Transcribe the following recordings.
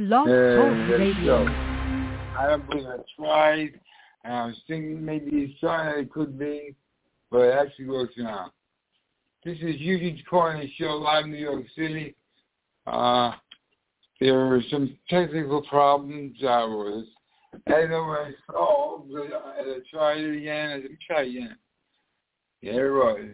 Blog Talk let it Radio. go. I don't believe I tried, and I was thinking maybe it's trying, it could be, but it actually works now. This is Eugene's Corner Show, live in New York City. There were some technical problems. I don't know where I solved, but I tried it again. I said, try again. There it was.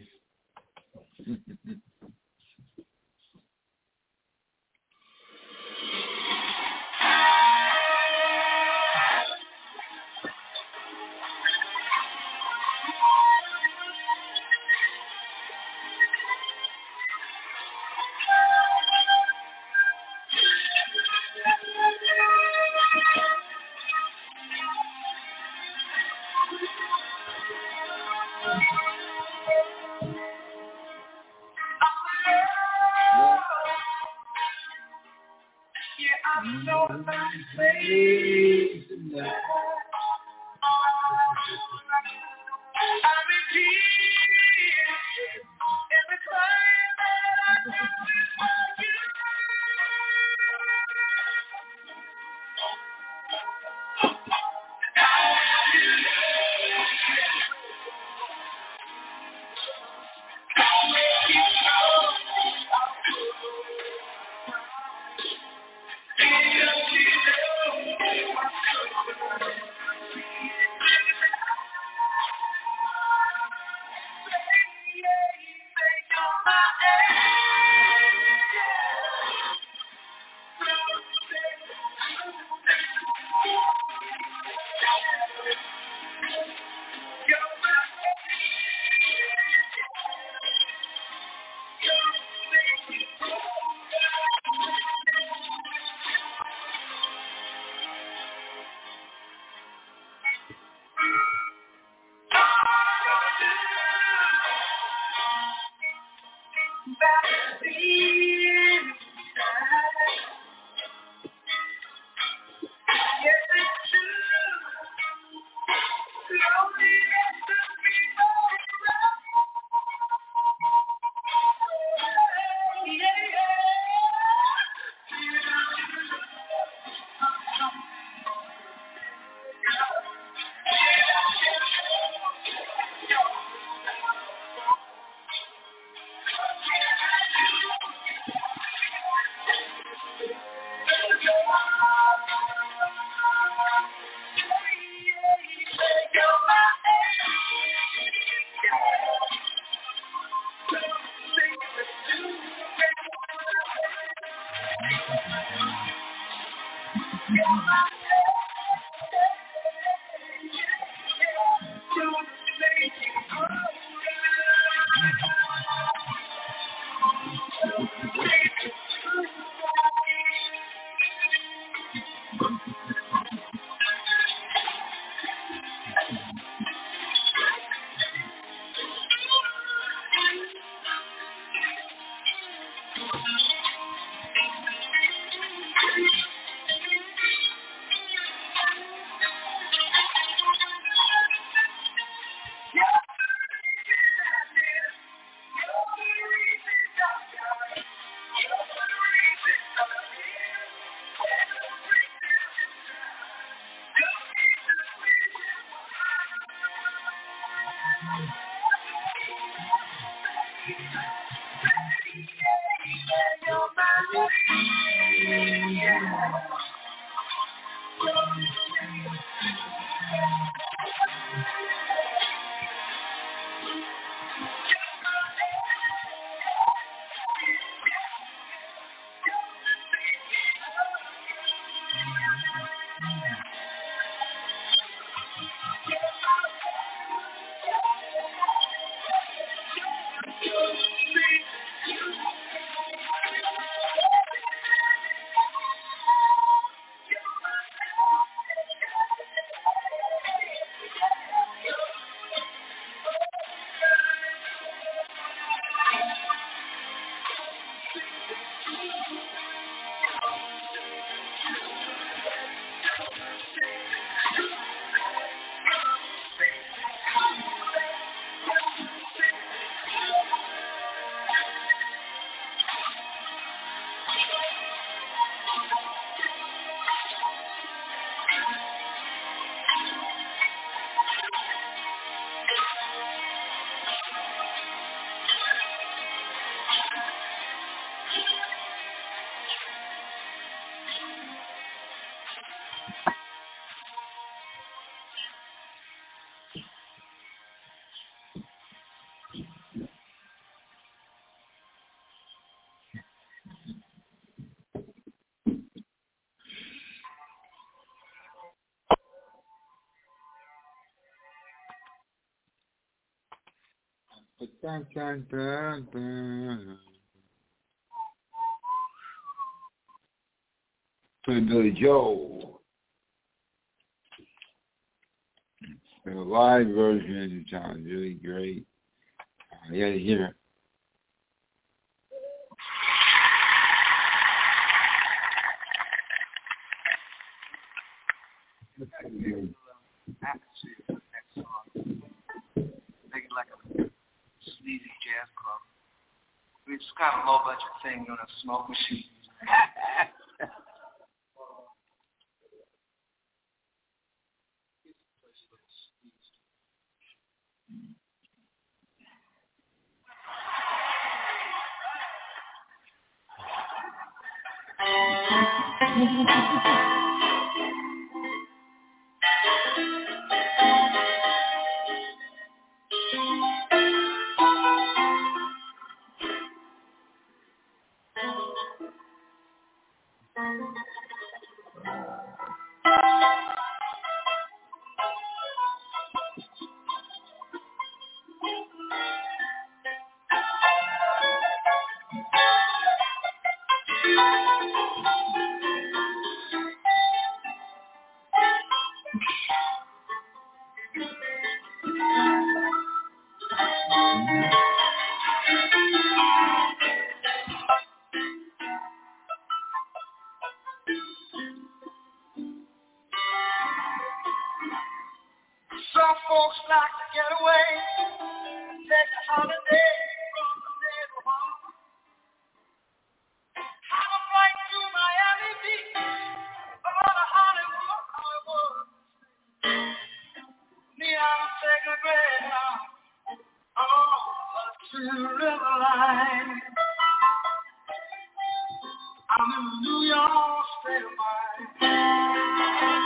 Dun, dun, dun, dun. Play Billy Joel. The live version of the sounds really great. You gotta hear it. Atmosphere for the next song. Make it like a sleazy jazz club. It's kind of a low budget thing on a smoke machine. Some folks like to get away, take a holiday from the neighborhood. Have a flight to Miami Beach, or to Hollywood. Me, I'm taking a Greyhound to the river line. I'm in the New York state of mind.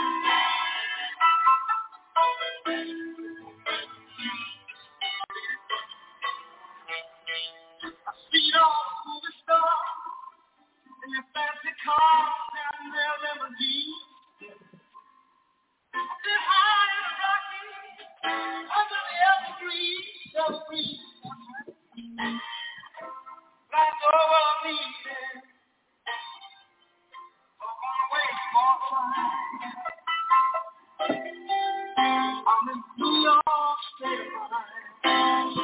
See all the movie stars in their fancy cars and their limousines. They're high in the Rockies, under the evergreen. I know what I need. I'm gonna wait for time. I'm in New York state of mind.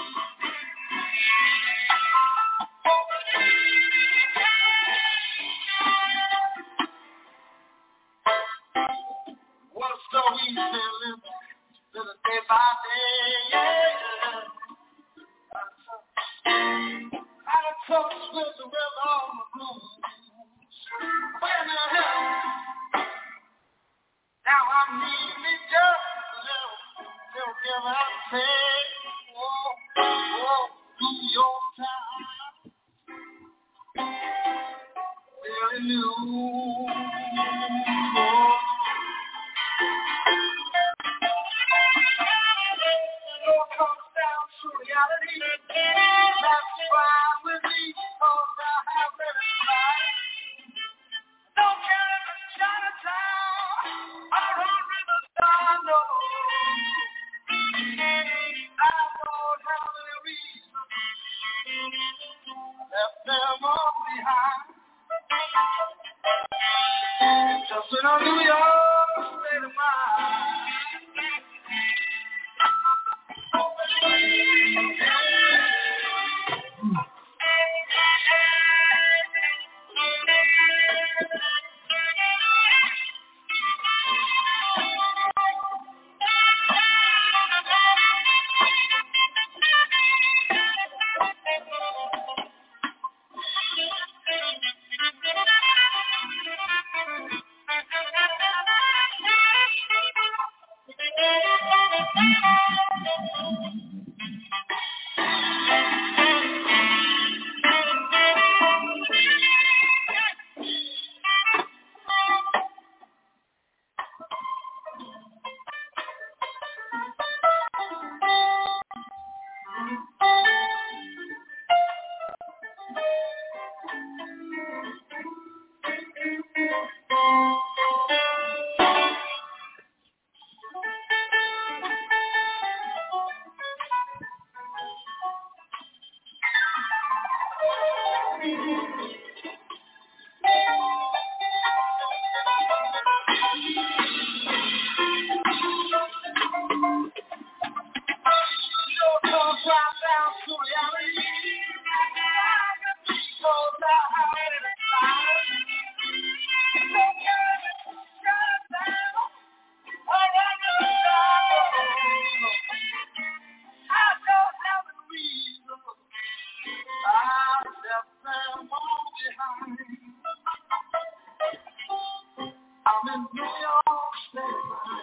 Well, so easy living day by day, yeah. Out of touch with the rhythm of the blues. When the hell, now I need me just a little give and take. Whoa, New York time, very new. Comes down to reality. That's fine with me, cause I have every right. Don't care if it's Chinatown or on Riverside, no. I don't have any reason left them all behind. Just in a New York state of mind. in New York State.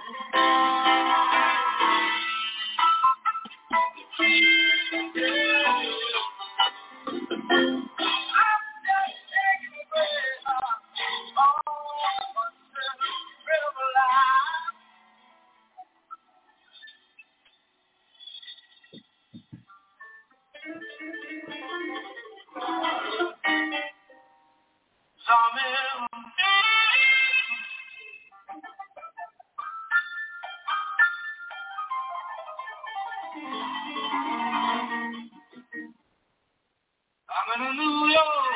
I'm in New York.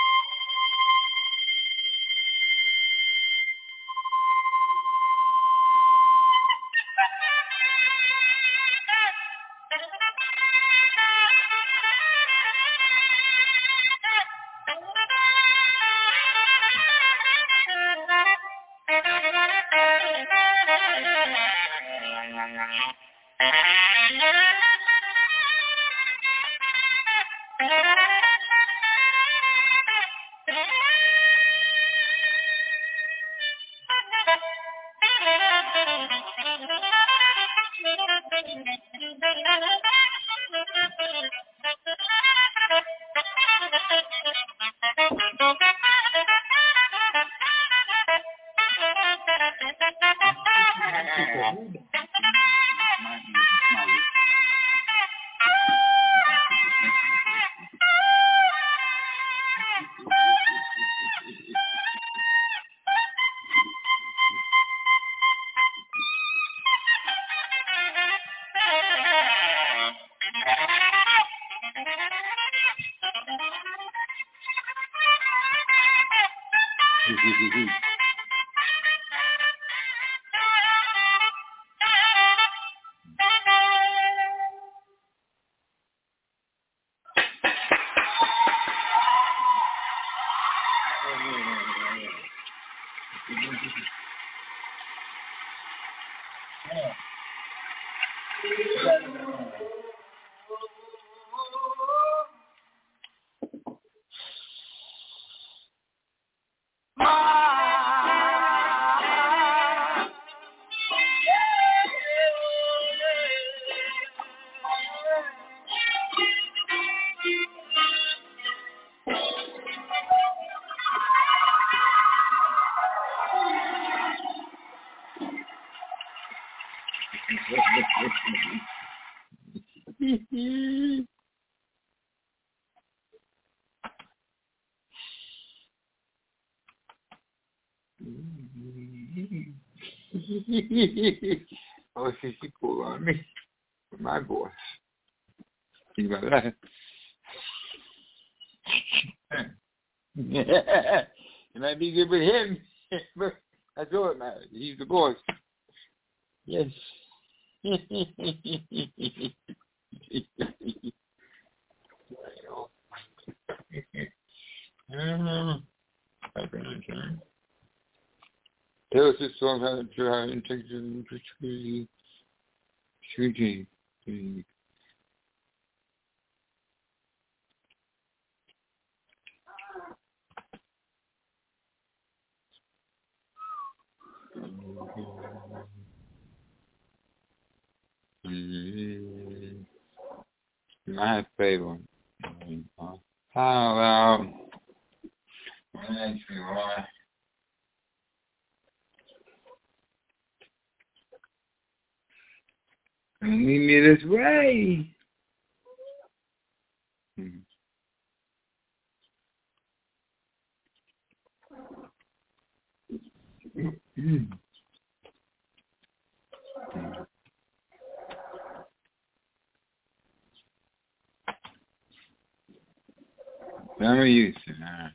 Oh, she pulled on me with my voice. Think about that. It might be good with him, but that's all that matters. He's the boss. Yes. Tell us this song how to try and take the shooting. My favorite. How about actually why? Meet me this way. I'm used to that.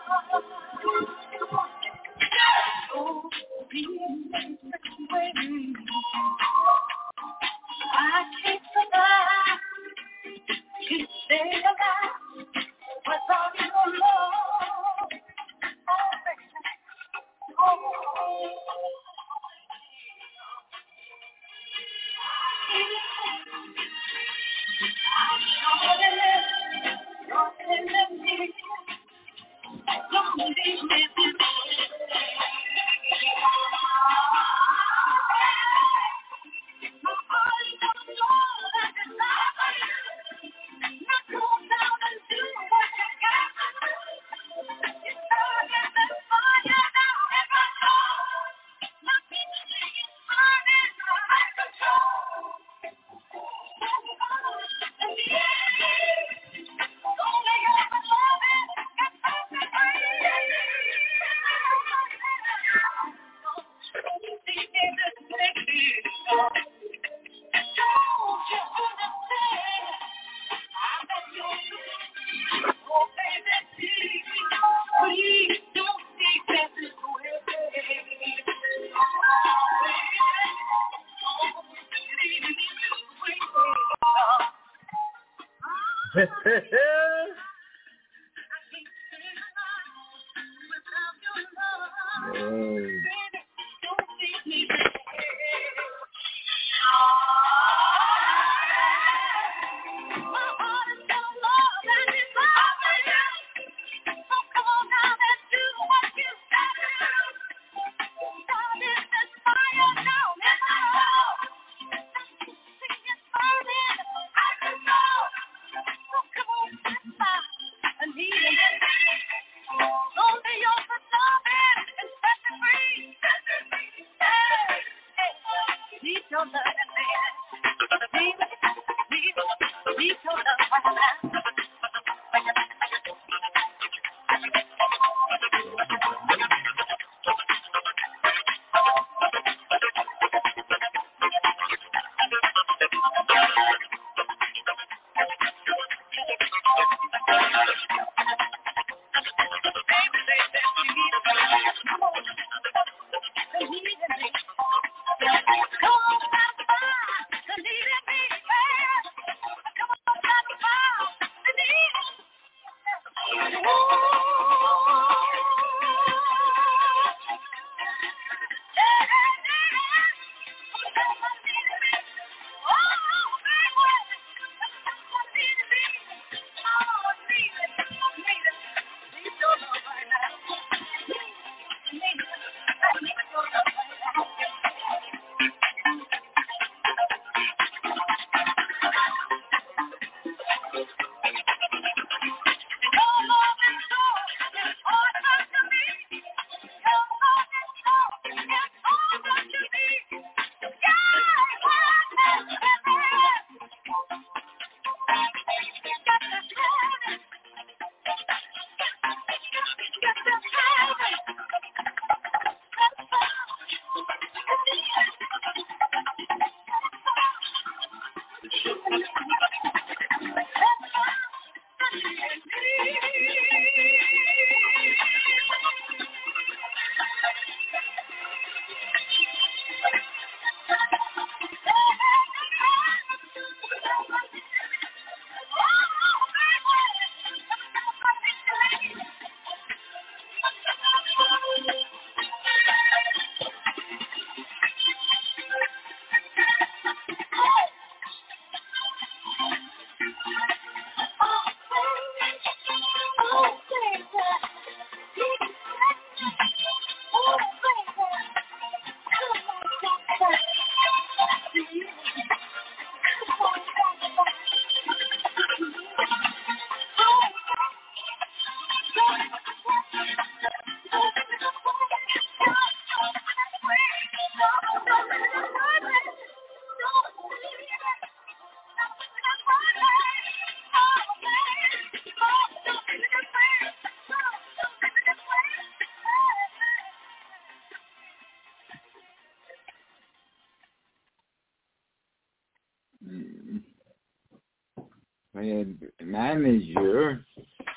manager, all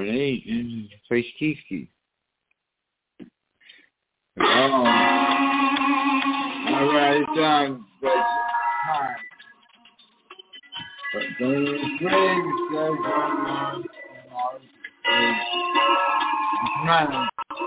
an Asian, face Kiki. All right, it's time. But don't afraid, it's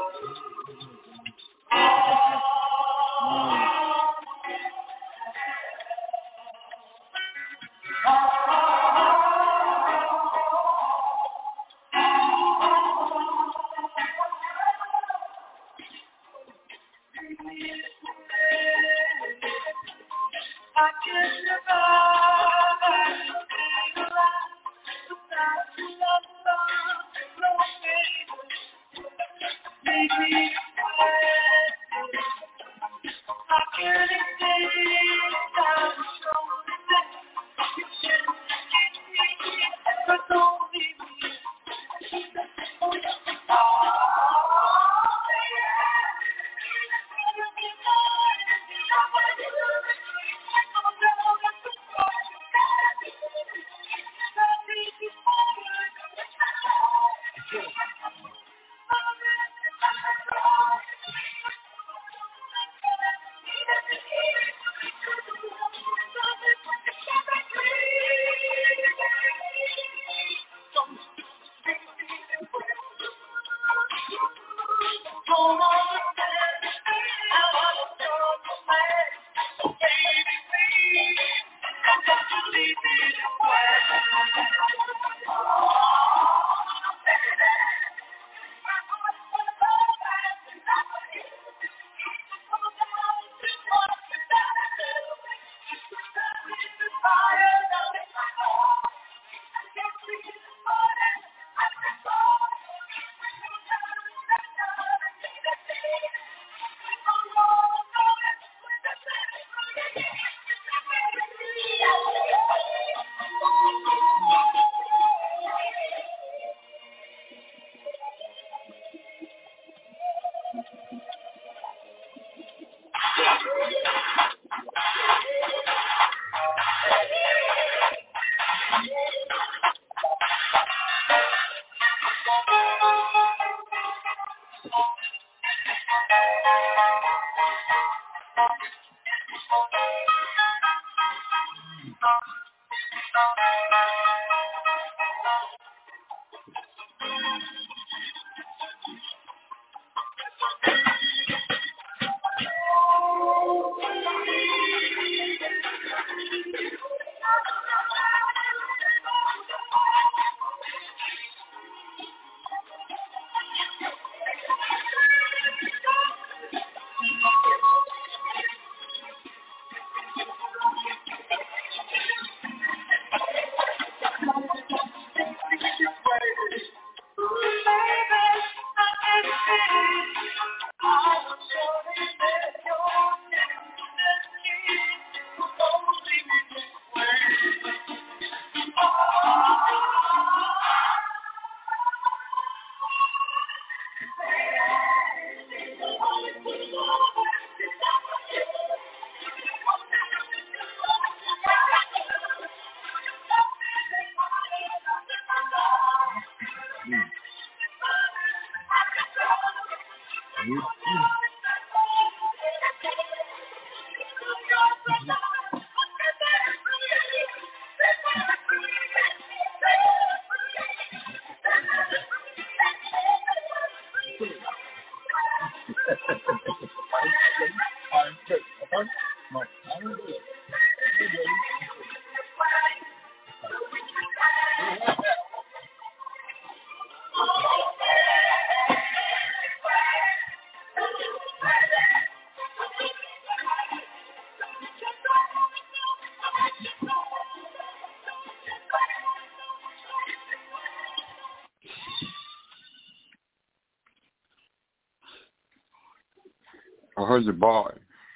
I heard the boy.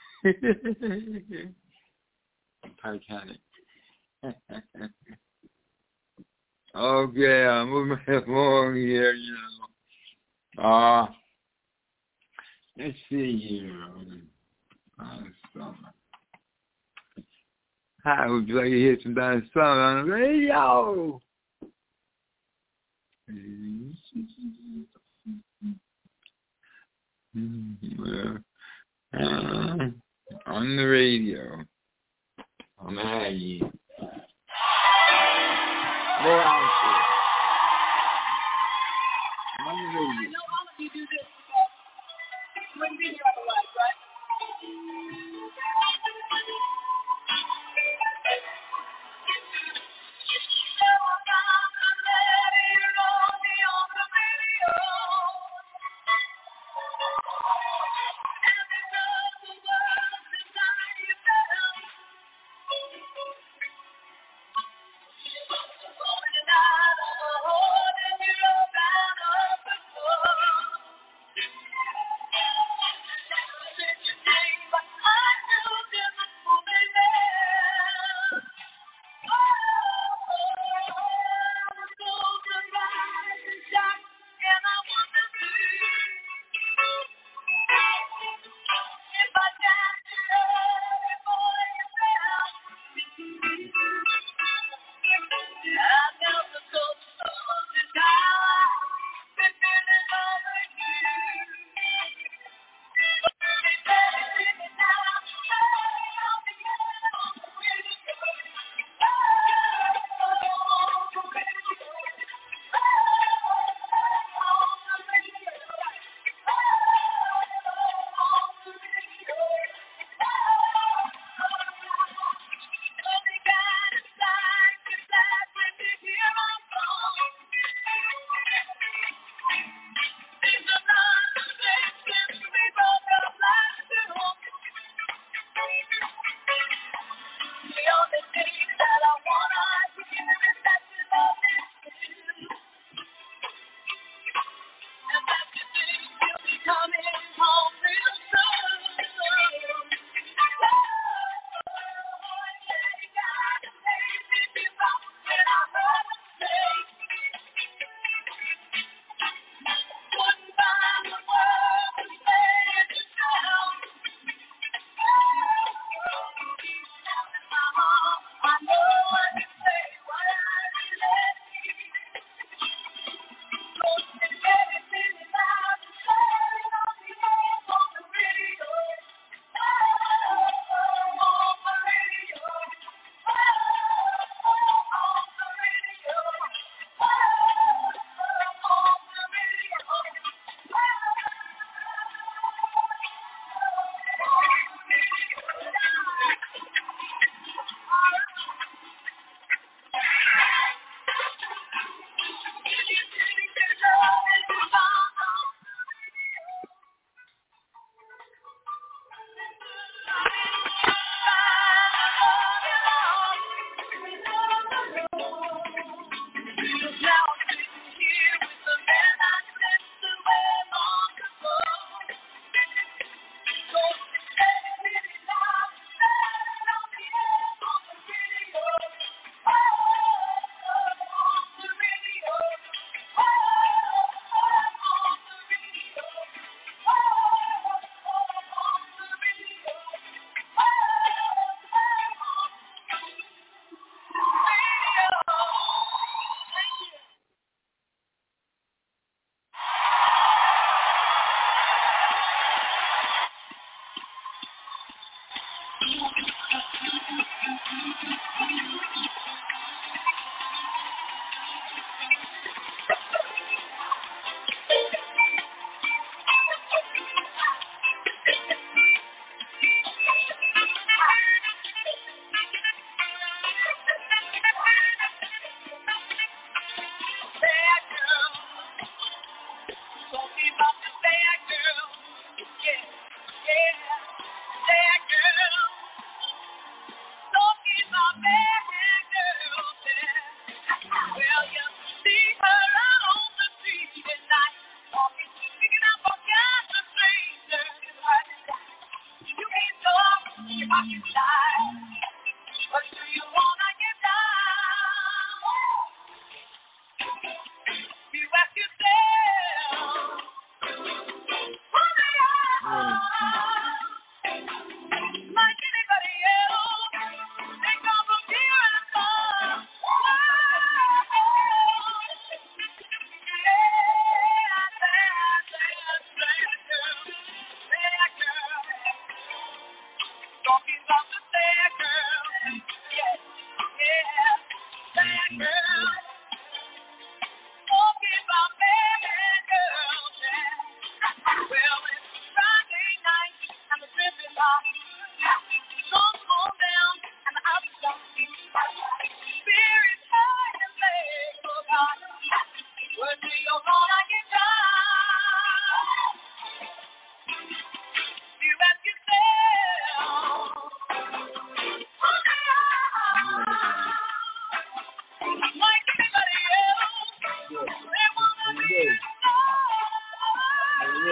Titanic. Okay, I'm moving along here, you know. Let's see here. Summer. Hi, would you like to hear some Donna Summer on the radio? On the radio. On Maggie. More answers. On the radio. I know all of you do this because you wouldn't be here otherwise, right?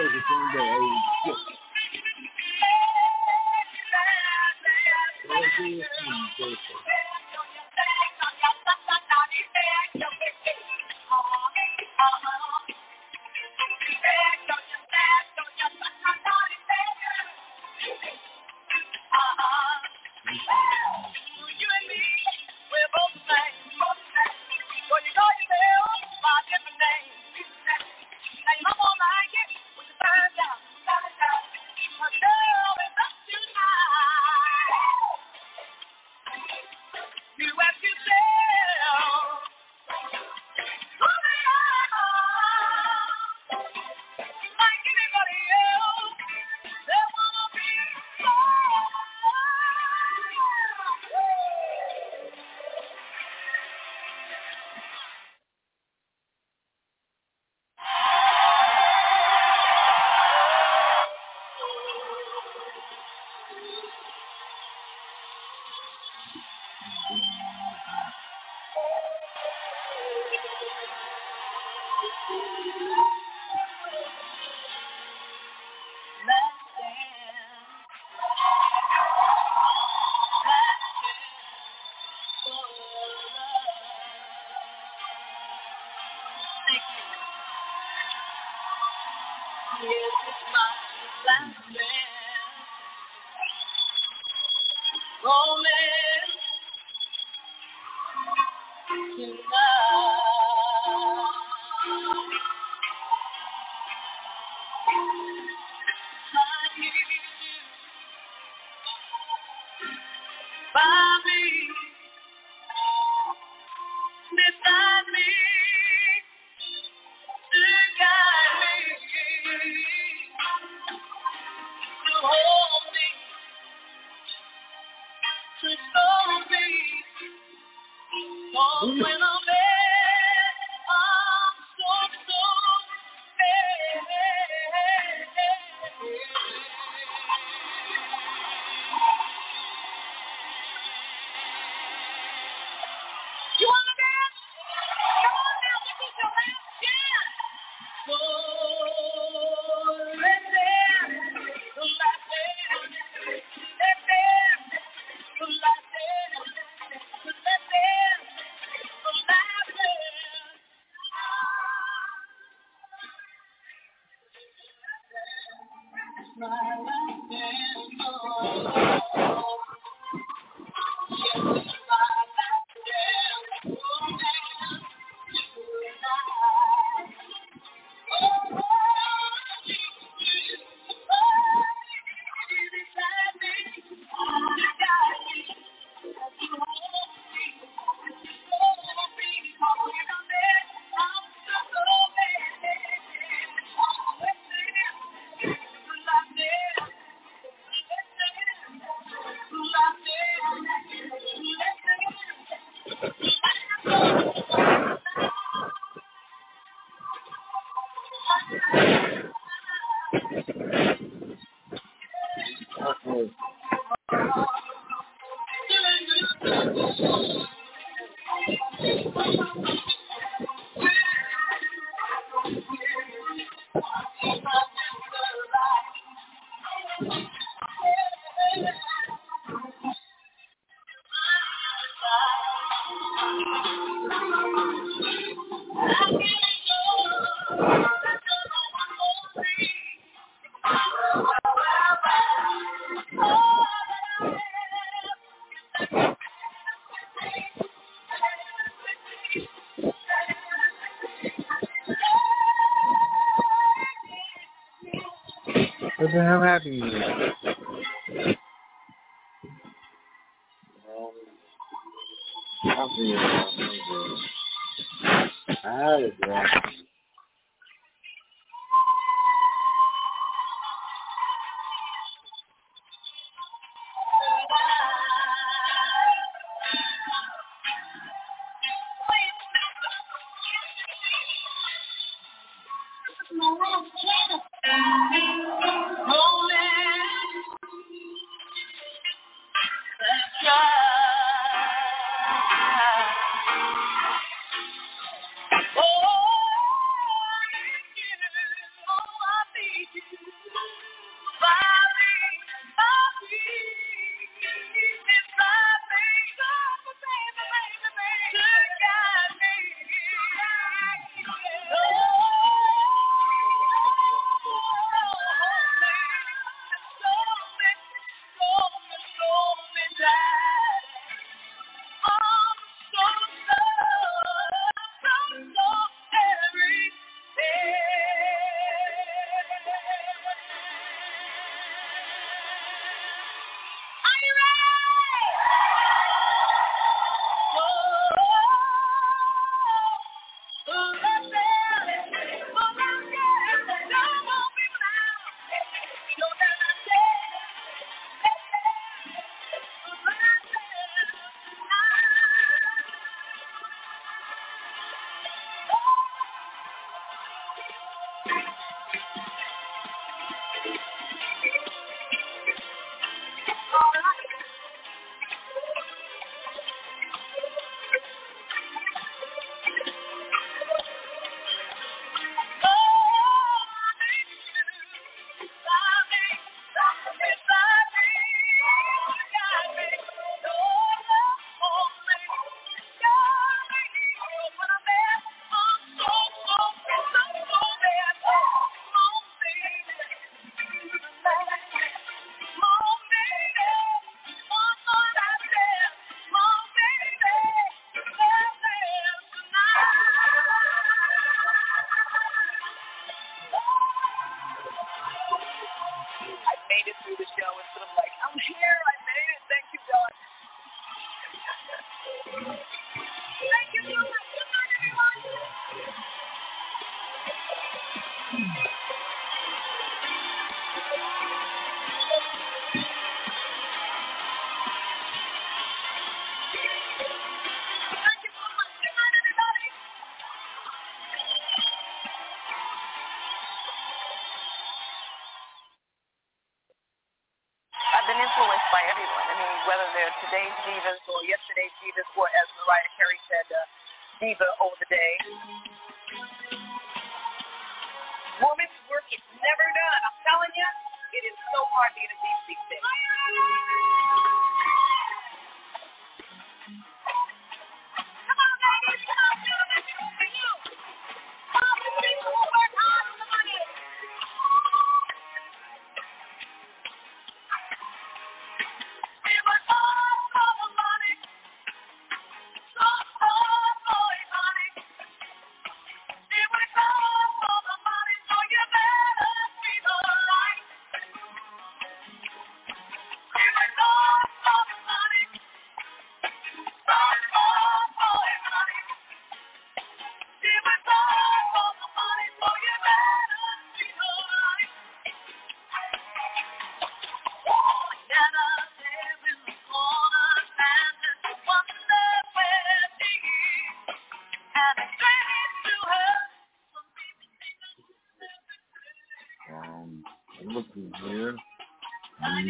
What the hell happened to you? I had it, bro. made it through the show instead of like, I'm here, I made it, thank you, God. Thank you so much. Good night, everyone. I've been influenced by everyone. I mean, whether they're today's divas or yesterday's divas, or as Mariah Carey said, diva over the day. Woman's work is never done. I'm telling you, it is so hard to get a diva these days. Come on, ladies, come on, gentlemen, this is for you. All the people who work hard for the money. It was all for the money. So hard for it, honey. It was all for the money, so you better treat her right. It was all for the money. So hard for it, honey. It was all for the money, so you better treat her right. Together live in the corner and just wonder where she is. And it's strange to her. I'm looking here, and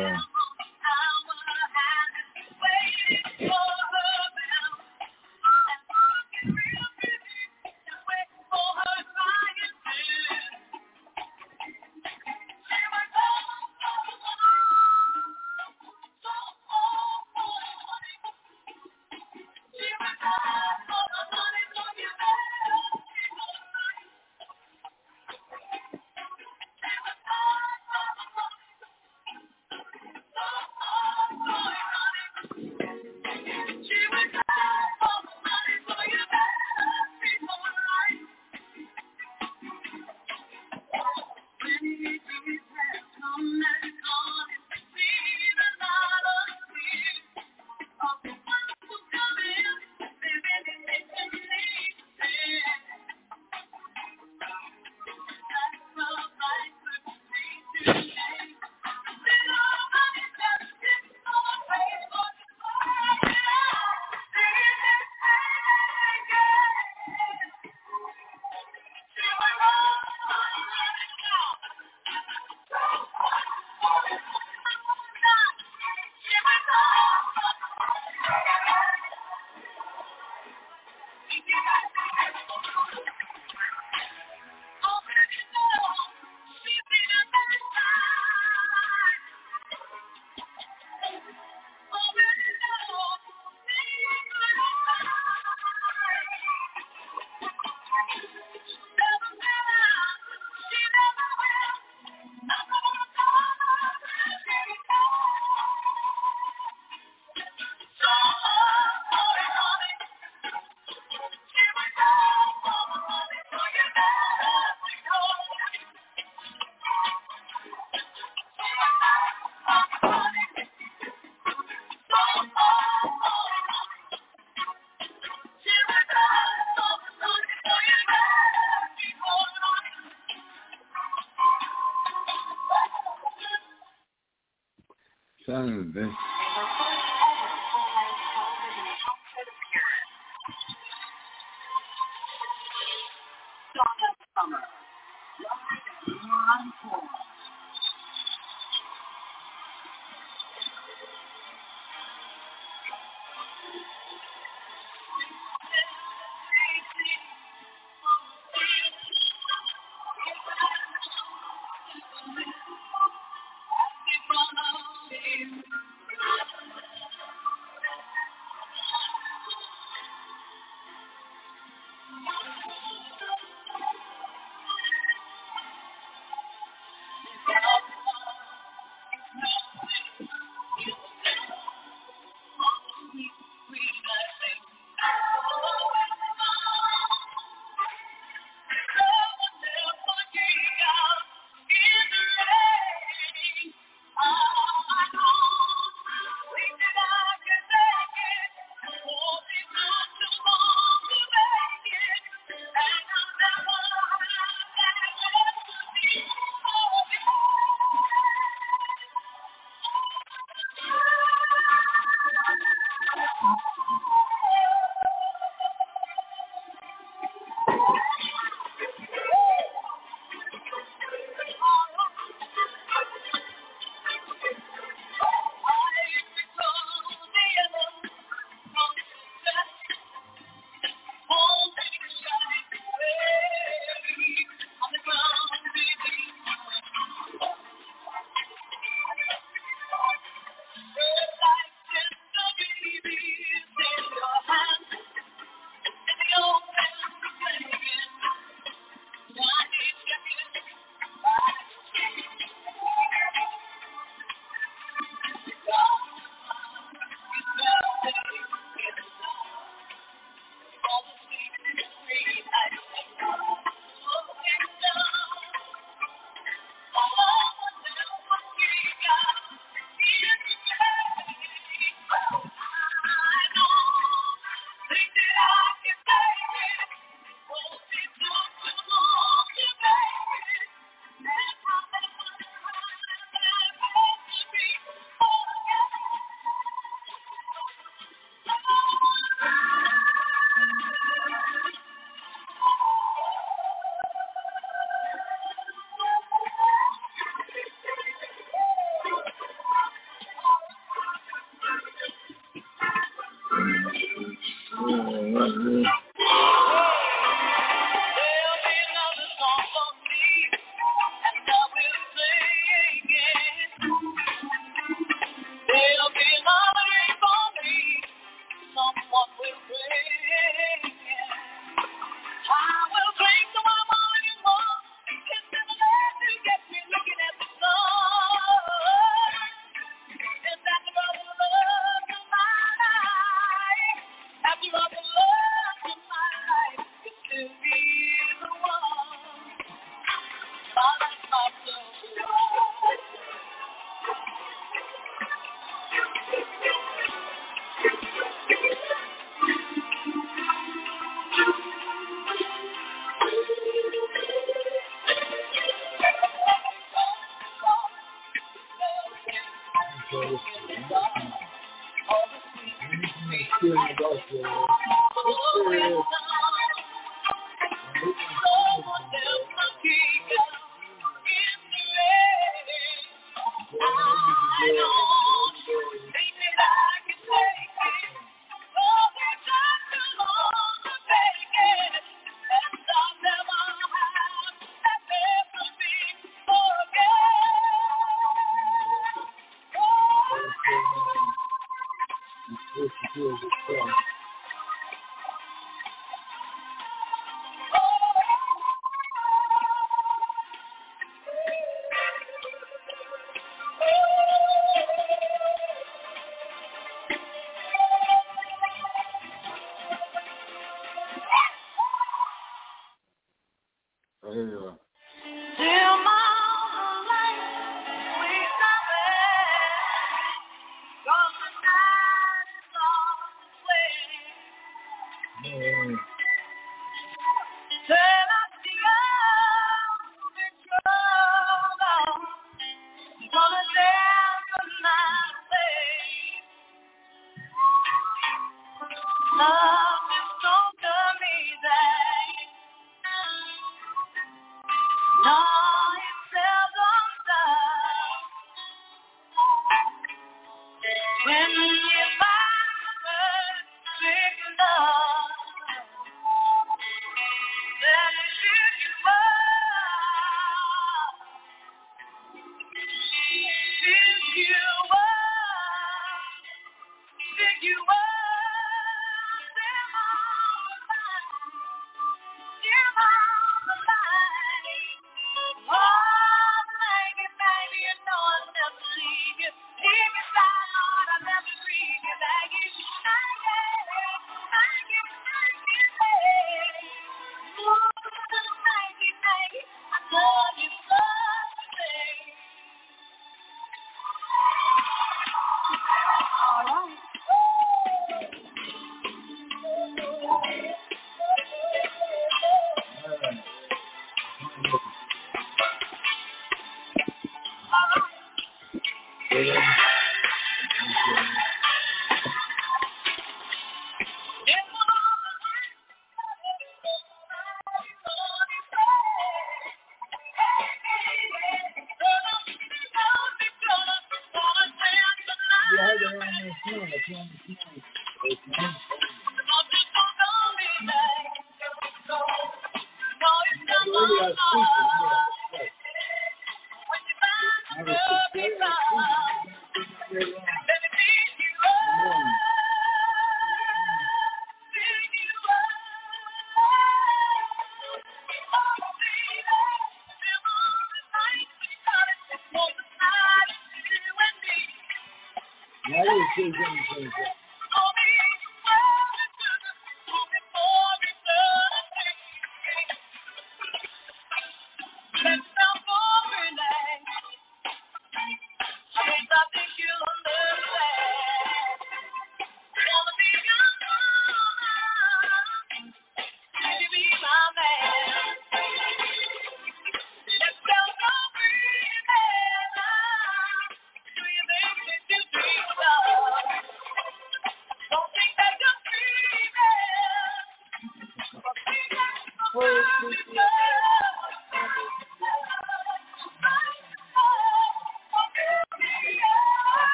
son of this.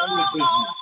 your business.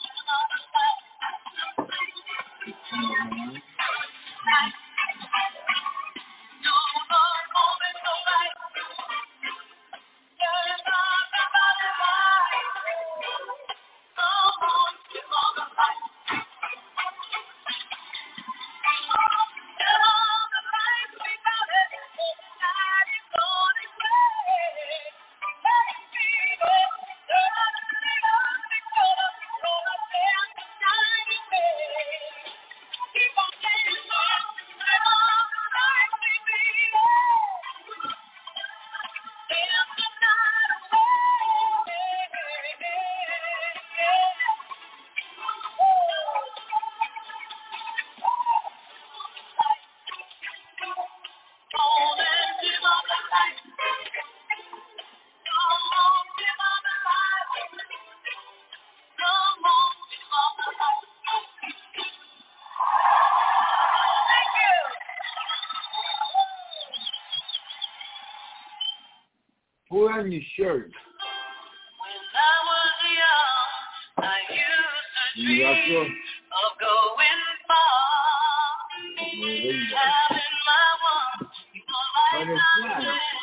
Put on your shirt. When I was young, I used to dream of going far. Having my one, But it's not.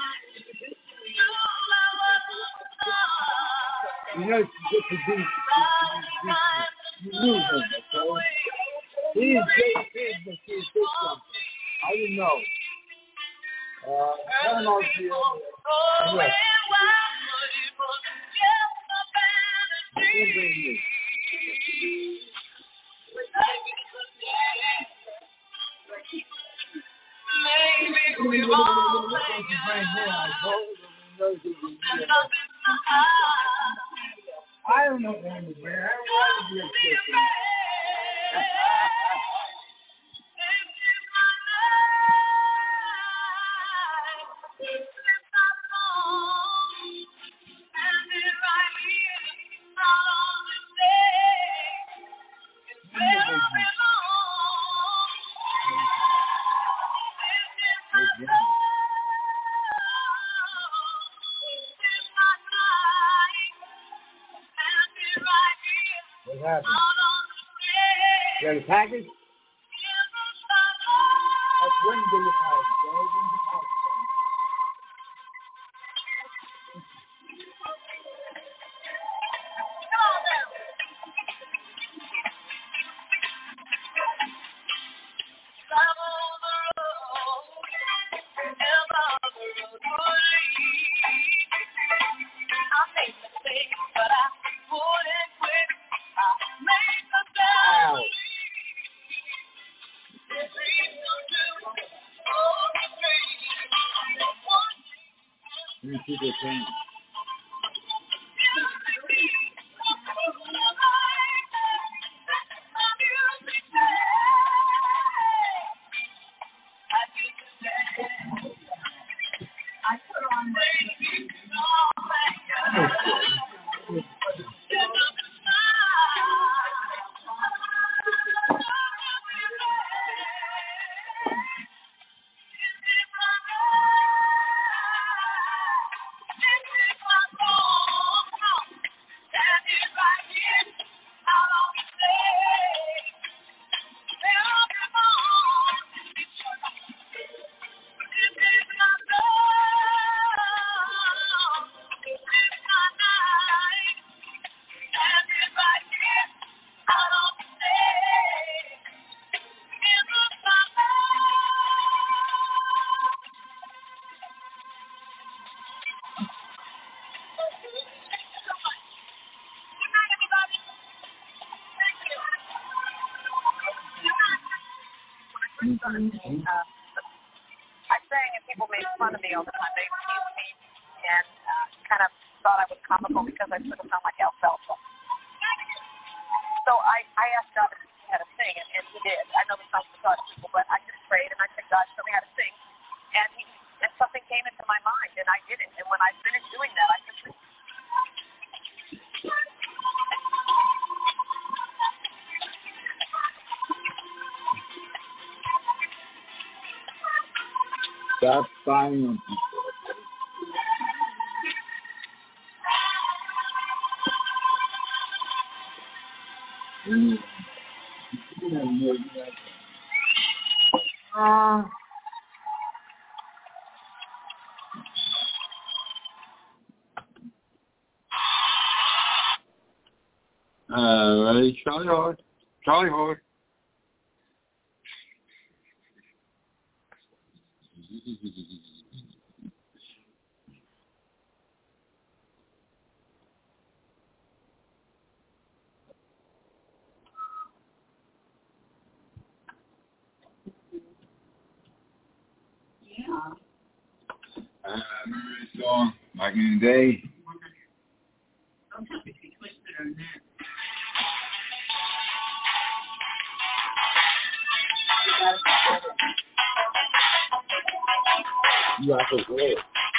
You know, it's just a decent. You lose him, okay? He is great kid, but he is good something. I didn't know. Tell him out here. Look. I don't know what I'm doing. I don't want to be a chicken. What happened? You got a package? That's when do you package, right? When's the package? Let me see the thing. I sang and people made fun of me all the time. They teased me and kind of thought I was comical because I sort of sound like alfalfa. So I asked God if he had to sing, and he did. I know this sounds bizarre to people, but I just prayed and I said, God, show me how to sing. And something came into my mind, and I did it. And when I finished doing that, I just said, Stop spying on people. Ready? Charlie hard. Charlie hard. Remember this song back in the day? Don't tell me if you twisted or not. You are so good.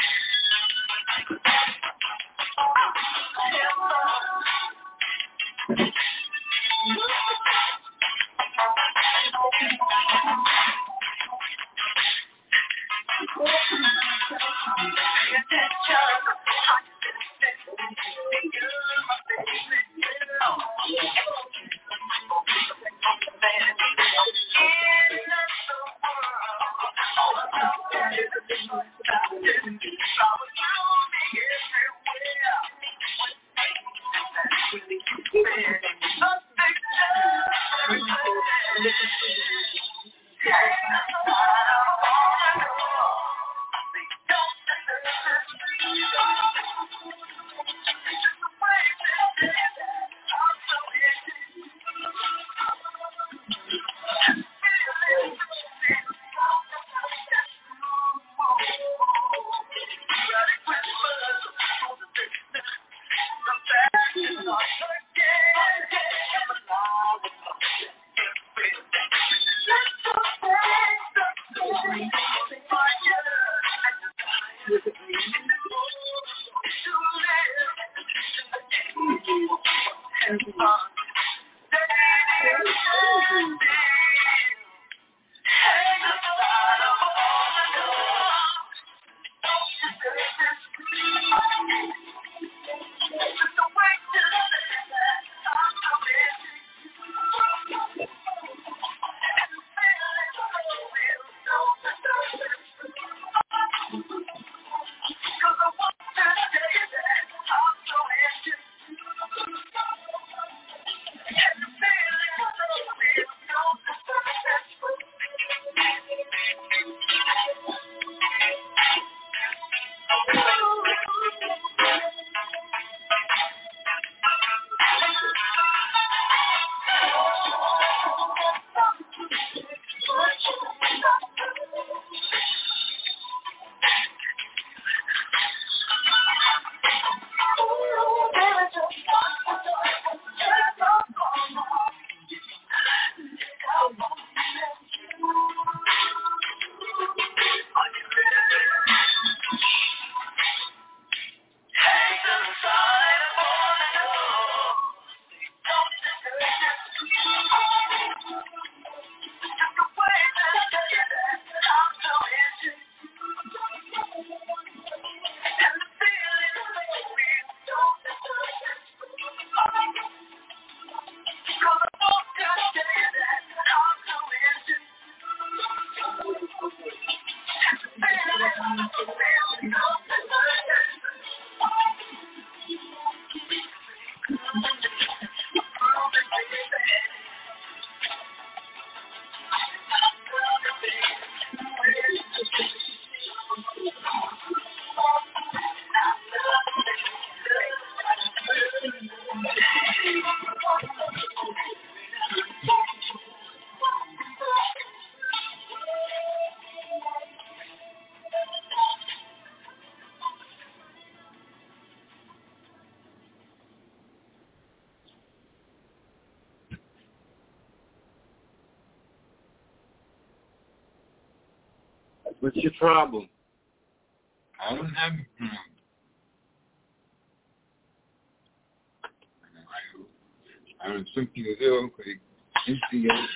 What's your problem? I don't have a problem. I don't think you do, but instigate.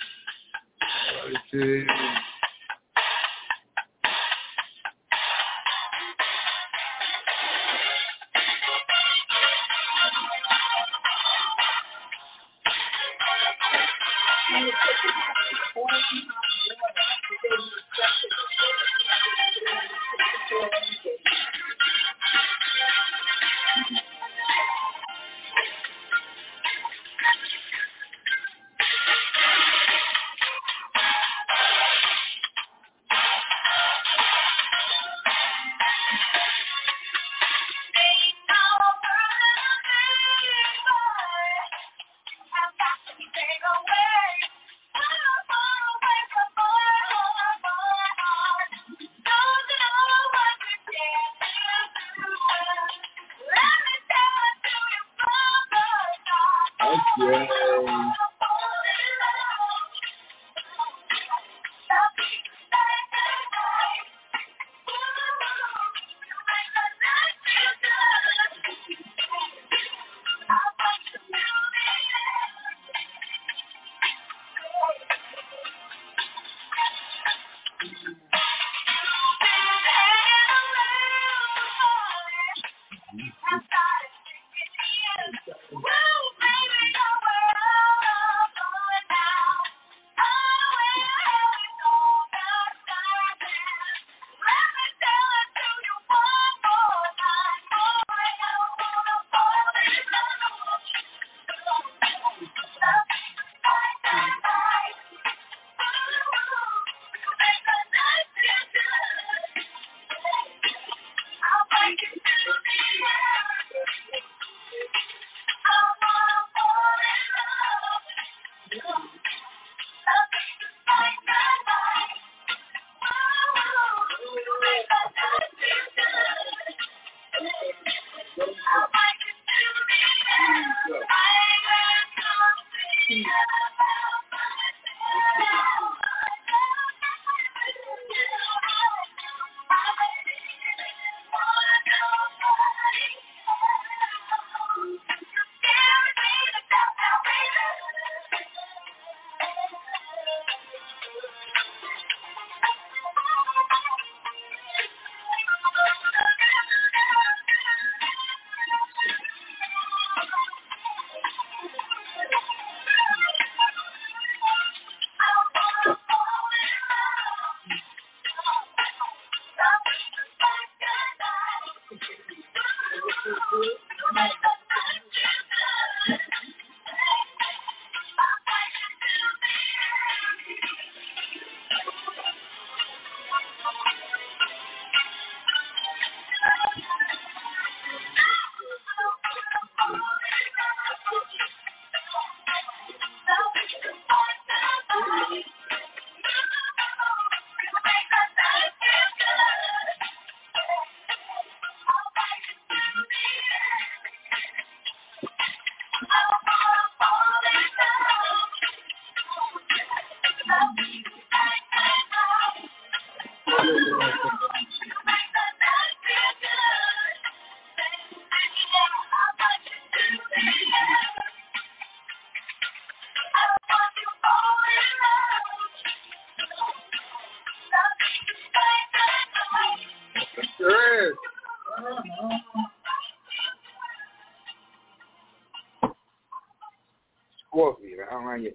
Scorpio, I don't like it.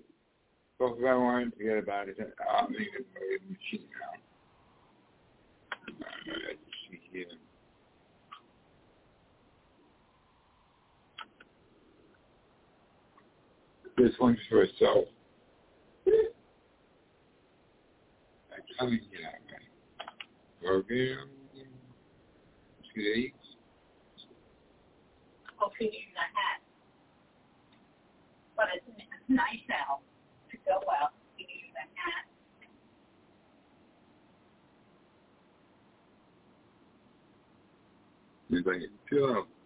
So if I want to forget about it, I'll make it a machine now. Let's see here. This one's for itself. I'm telling you that, man. Okay. See the eights? Okay, use a hat. But it's nice now to go out and use a hat. It's like, chill out.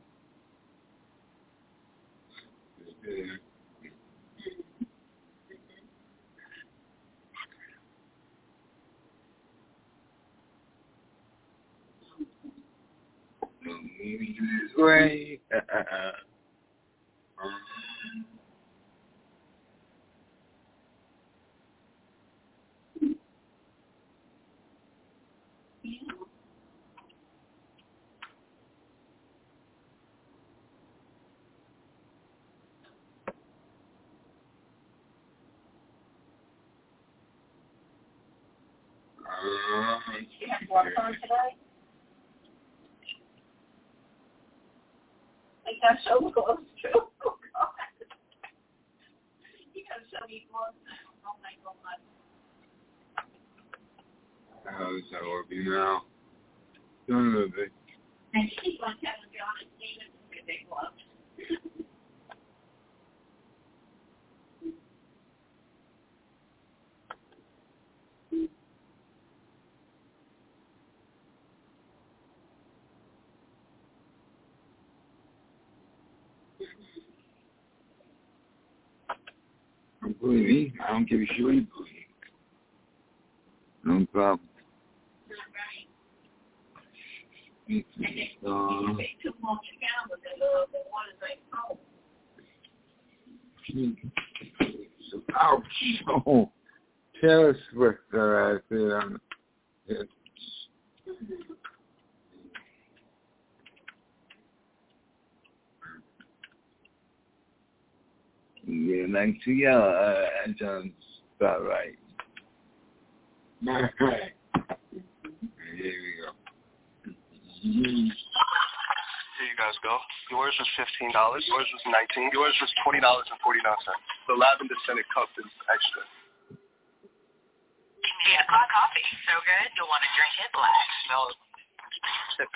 Yeah. Maybe this way. You have work on today? I got so close to. Oh, God. You got so many close. Oh, my God. How is that working now? Done a little bit. And she wants to have a job and Steven with big gloves. Don't believe me. I don't give a shit what you believe. No problem. Not right. It's, You take too long to count with the one is like, oh. So, ouch. Oh, Taylor Swift, I said on it. Yeah, like to yell, that sounds about right. Right. Here we go. Here you guys go. Yours was $15. Yours was $19. Yours was $20.49. The lavender scented cup is extra. Yeah, hot coffee. So good, you'll want to drink it black. Smell it. Sip.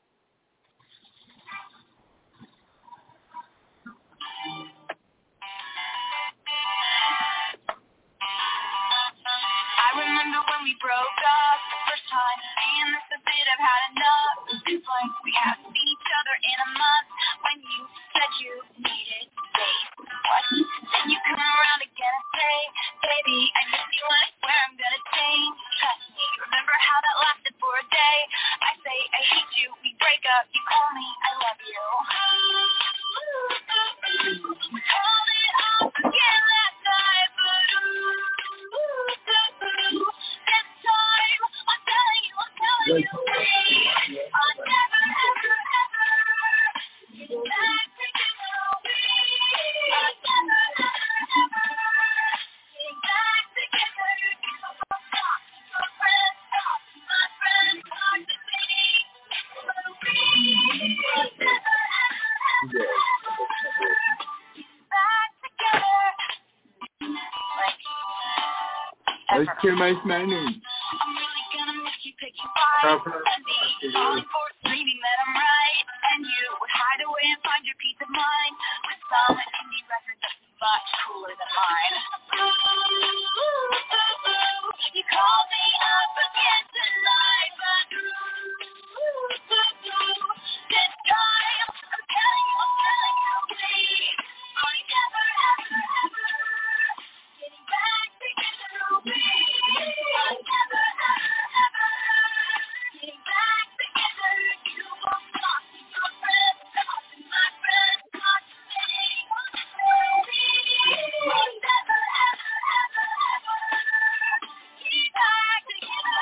I remember when we broke up the first time, and this is it, I've had enough. It's like we haven't seen each other in a month. When you said you needed space, what? Then you come around again and say, baby, I miss you and I swear I'm gonna change. Trust me, remember how that lasted for a day? I say I hate you, we break up, you call me, I love you. We called it off again last night, but this time, I'm telling you, please, I'll never, ever, ever get back together with you. I'll never, ever, ever get back together. You won't stop, your friends stop, my friends talk to me. I'll never, ever, ever get back together. Let's kill my name. I'm really gonna miss you, pick you fight, and be falling for screaming that I'm right, and you would hide away and find your peace of mind with some indie record that's much cooler than mine. You called me up again tonight, but this time I'm telling you, please, I never, ever, ever getting back together with you. I never, ever, ever getting back together. You won't stop, your friends stop, my friends talk to me. I never, ever, ever, ever get back together.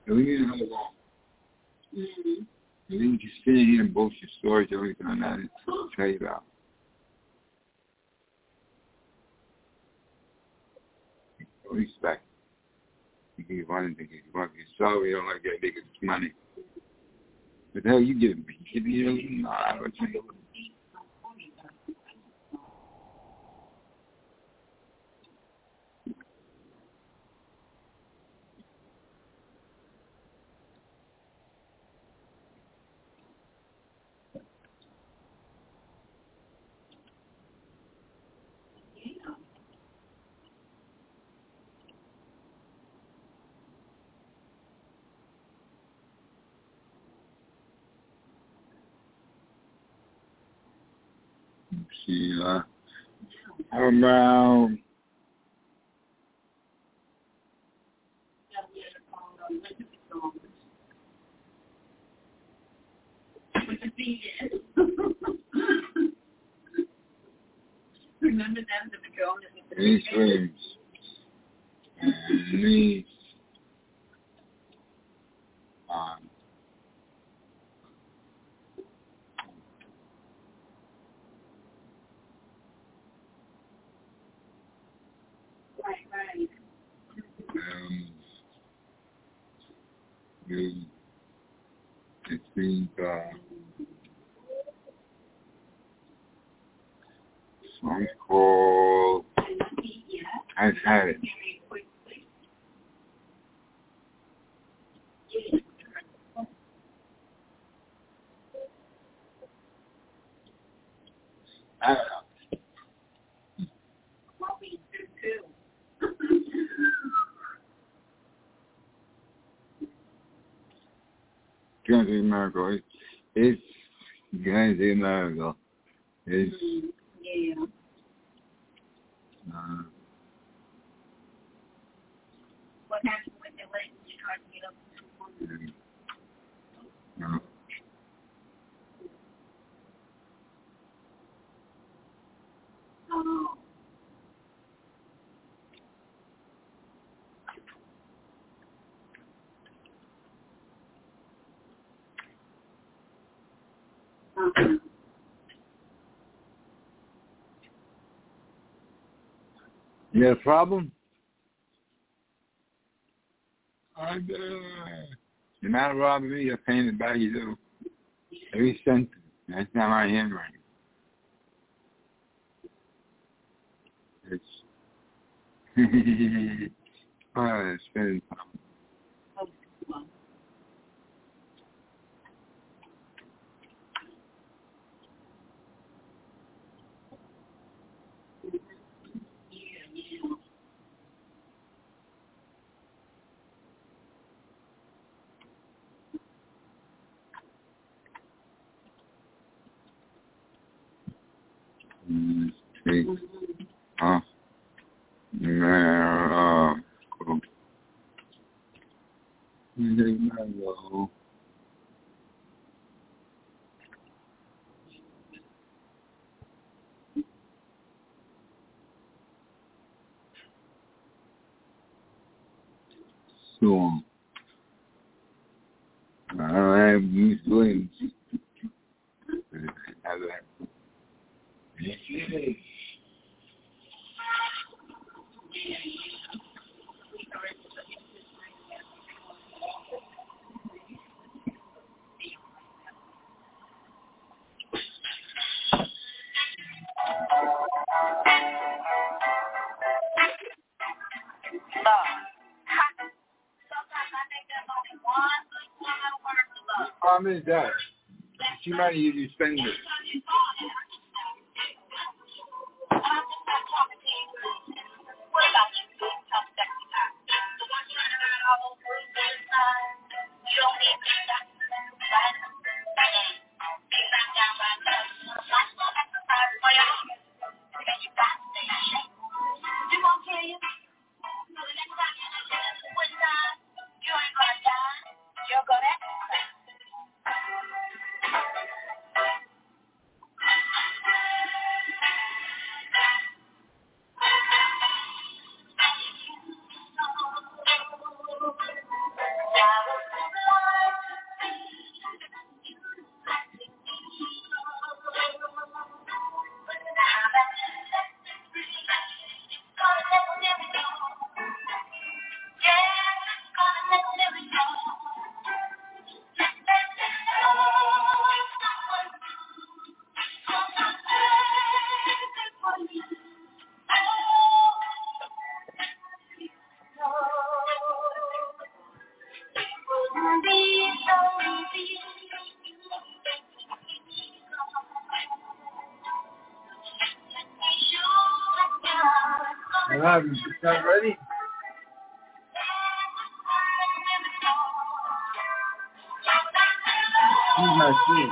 And we need to know wrong. Mm-hmm. And then you just sit in here and bullshit stories, everything on that, and tell you about. Respect. You can want to think you want to be sorry, you don't like that nigga's money. But the hell you give me? Give me no, I don't think. See, around Remember them, the Madrone that was these rooms. And these right. it seems song's called I've Had It. I don't know. Well, we do too. Guns N' America. It's Guns N' America. It's Yeah. What happened with the leg? You tried to get up to no. Oh. You got a problem? You're not robbing me, you're paying it back, you do. Every cent. That's not my handwriting. It's it's spending time. Okay. Cool. So, I don't have Bruce Williams. Problem is that she might use you spend it. I love you. She's not ready. She's not sweet.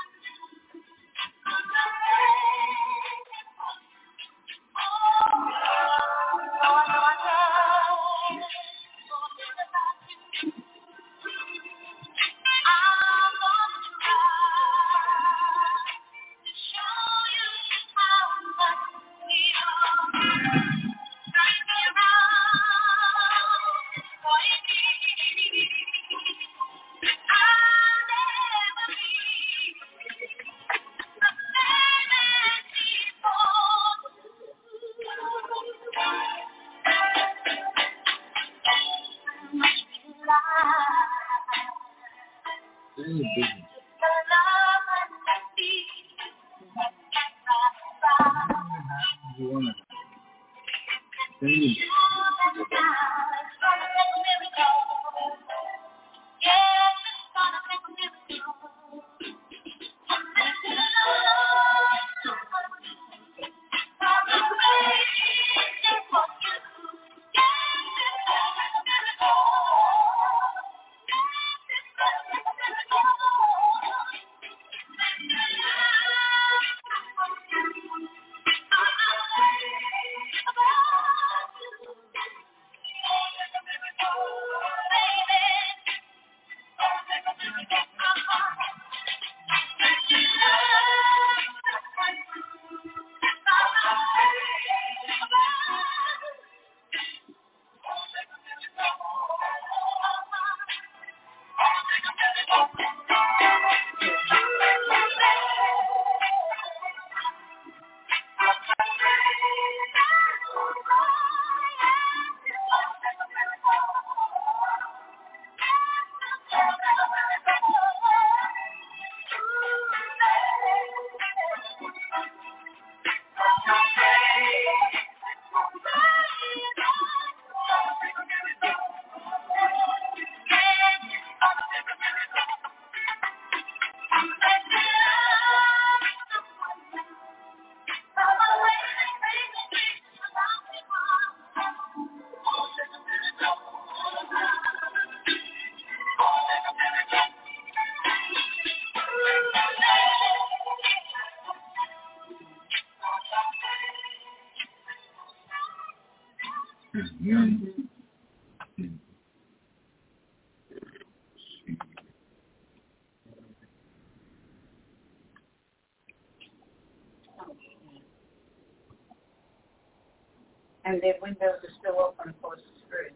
And the windows are still open across the street.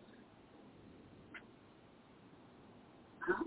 Oh.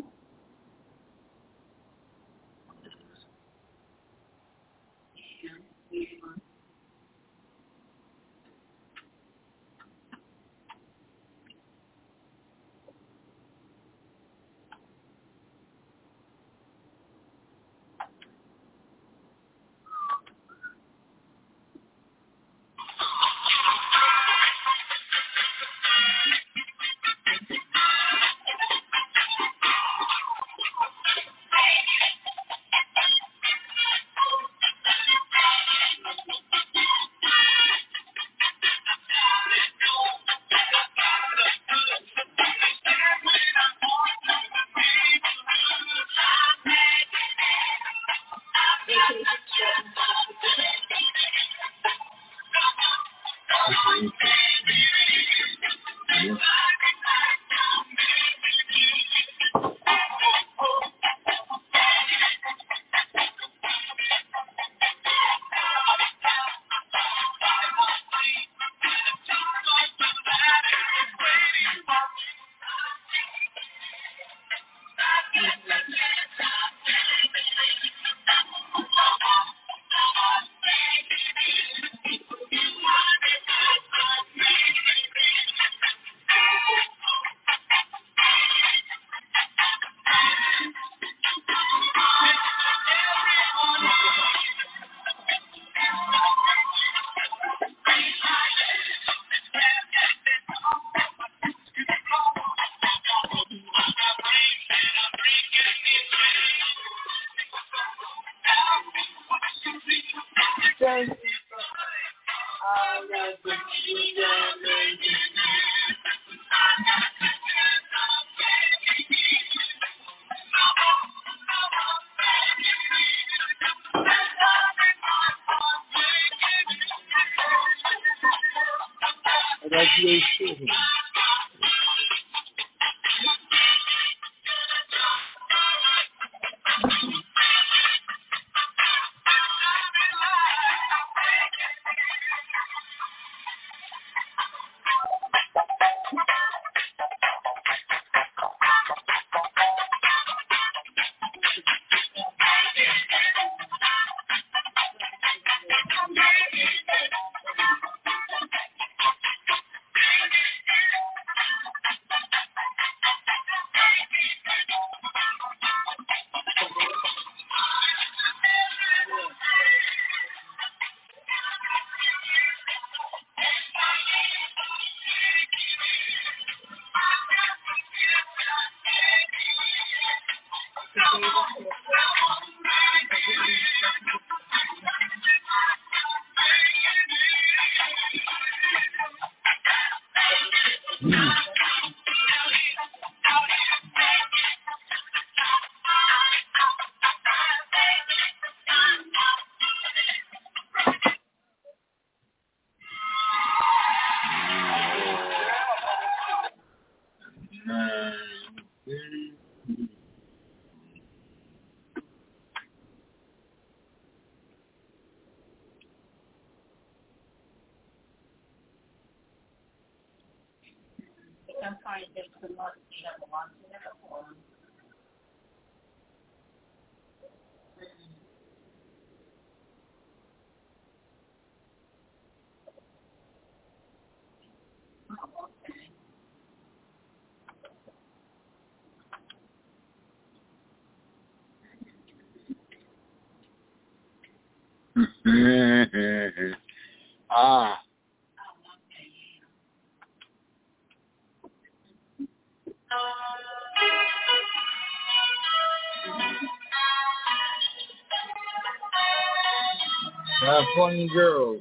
I'm trying to get some more speed up along to the form. Ah. California girls.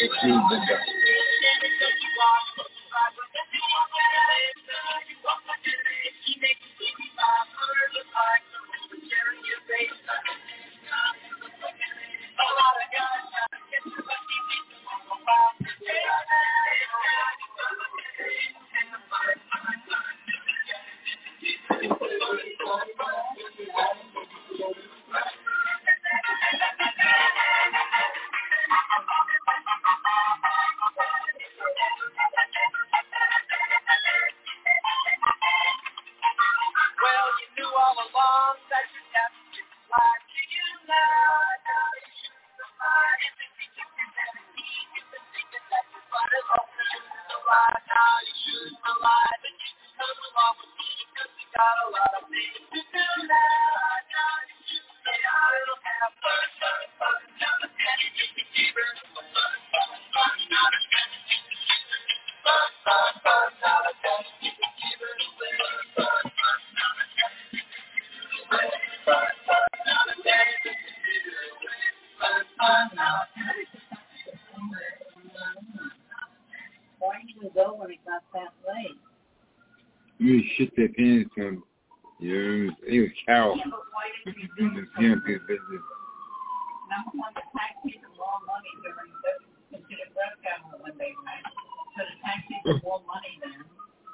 You shit their pants on. You know, he was Carol. Business, business. Number one, the tax people more money during the breast cancer when they went. So the tax people more money then.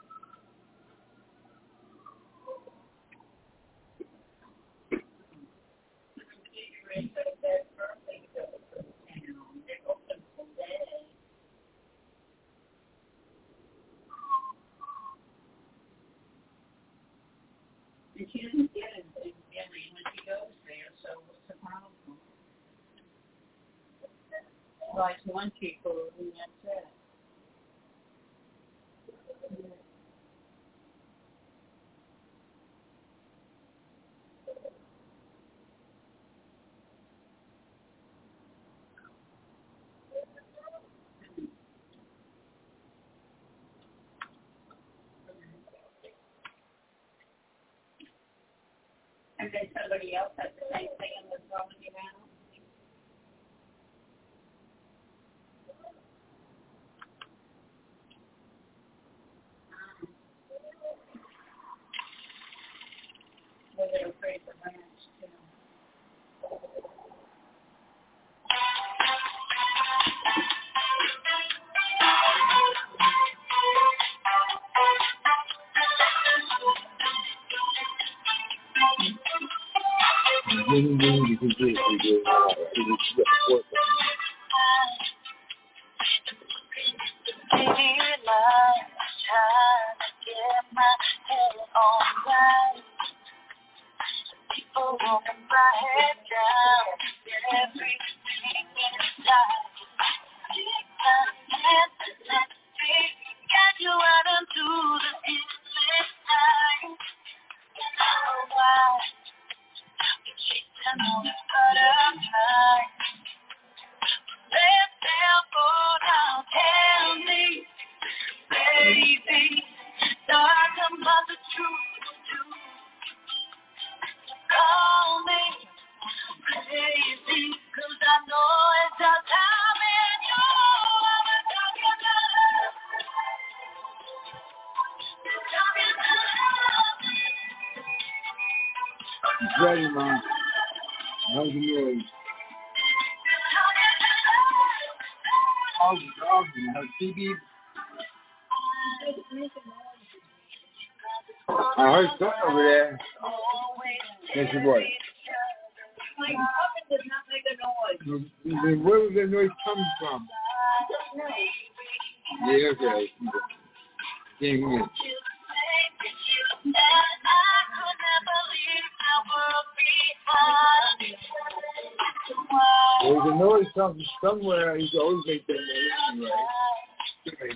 And she doesn't get anything when she goes there, so what's the problem? Like one people who went there. And then somebody else had the same thing and was rolling around. Well, they were afraid of ranch too. People walking my head down, everything inside. Get you out into the endless night. Oh, why? You cheat and always butterfly. Let's fall down, tell me, baby, talk about the truth. Call me crazy, 'cause I know it's our time and you are talking about. It's ready, Mom. How's the noise? How's TV? I heard something over there. Guess what? Like, puppet does not make a noise. Where was that noise coming from? Yeah, okay. Came in. There's a noise coming somewhere. He's always make that noise anyway.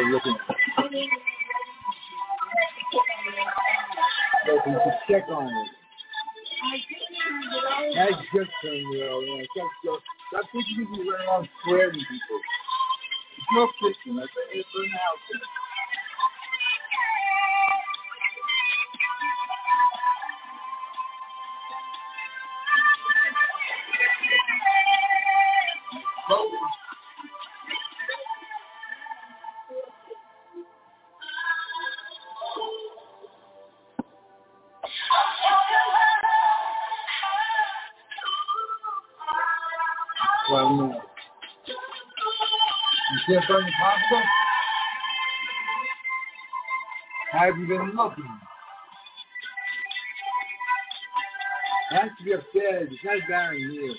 was looking to check on it. That's just from stop thinking you can run around swearing people. It's no fiction. That's it's in the house. Well, no. You can't find the pasta? Have you been looking? It has to be upstairs. It's not down here.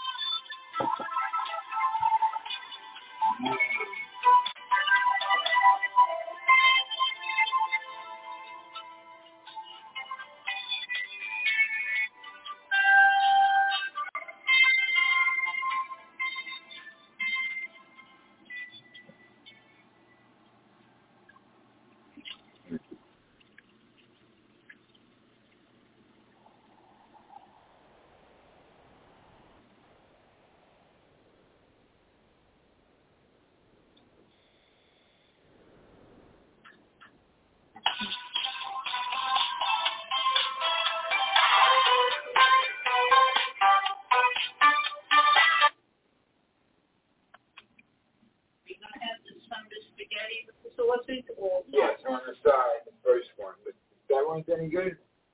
Yes, on the side, the first one. But that one's any good?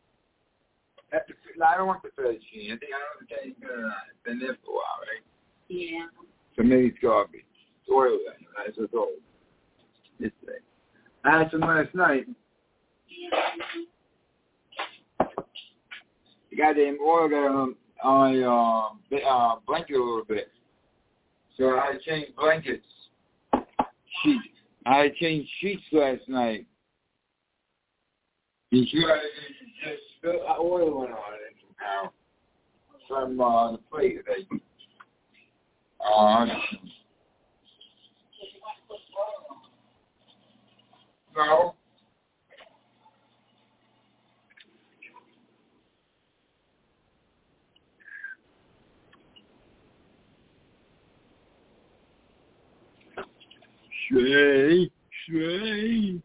I don't want the fettuccine. I don't think it's any good or not. It's been there for a while, right? Yeah. So maybe it's garbage. It's oil then. That's what's old. This thing. I had some last night. The goddamn oil got on my blanket a little bit. So I had to change blankets. Sheets. I had to change sheets last night. You just spilled oil went on it somehow. From the plate that I no. Shay.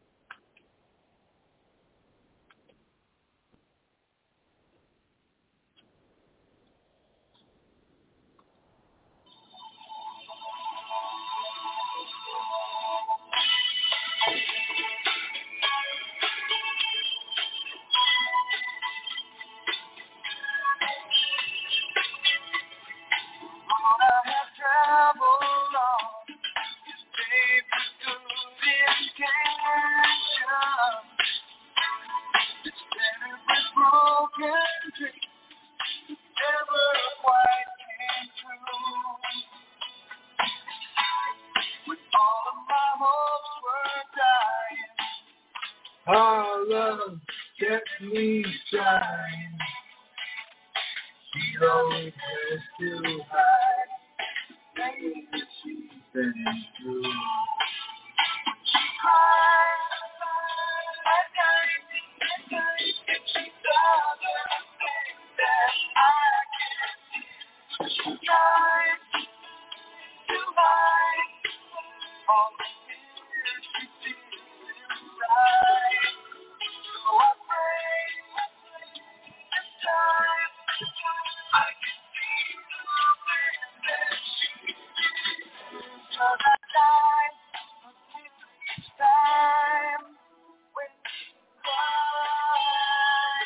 Our love kept me shine. She always has to hide. She's been through. She cried at night, and she saw the things that I can't. She tried to hide all the fears she did inside. So I pray this time I can see the way that she did. So that time, this time when she cried.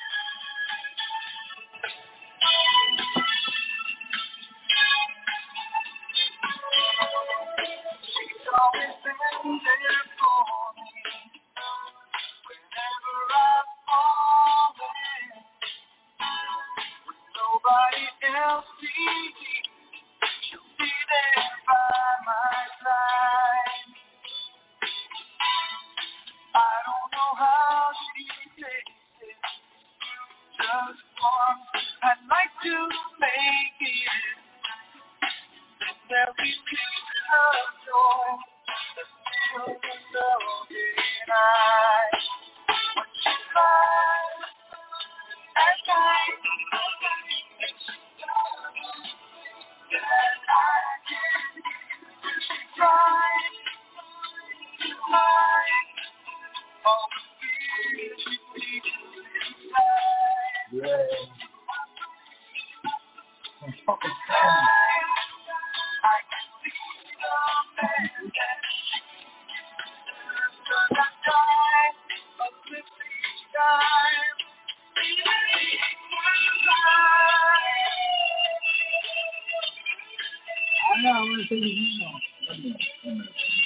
She's always been there for me. Whenever I've fallen, with nobody else seeing, she'll be there by my side. I don't know how she takes it. Just once, I'd like to make it. There'll be peace of joy. Yeah. I know, I'm going to take you.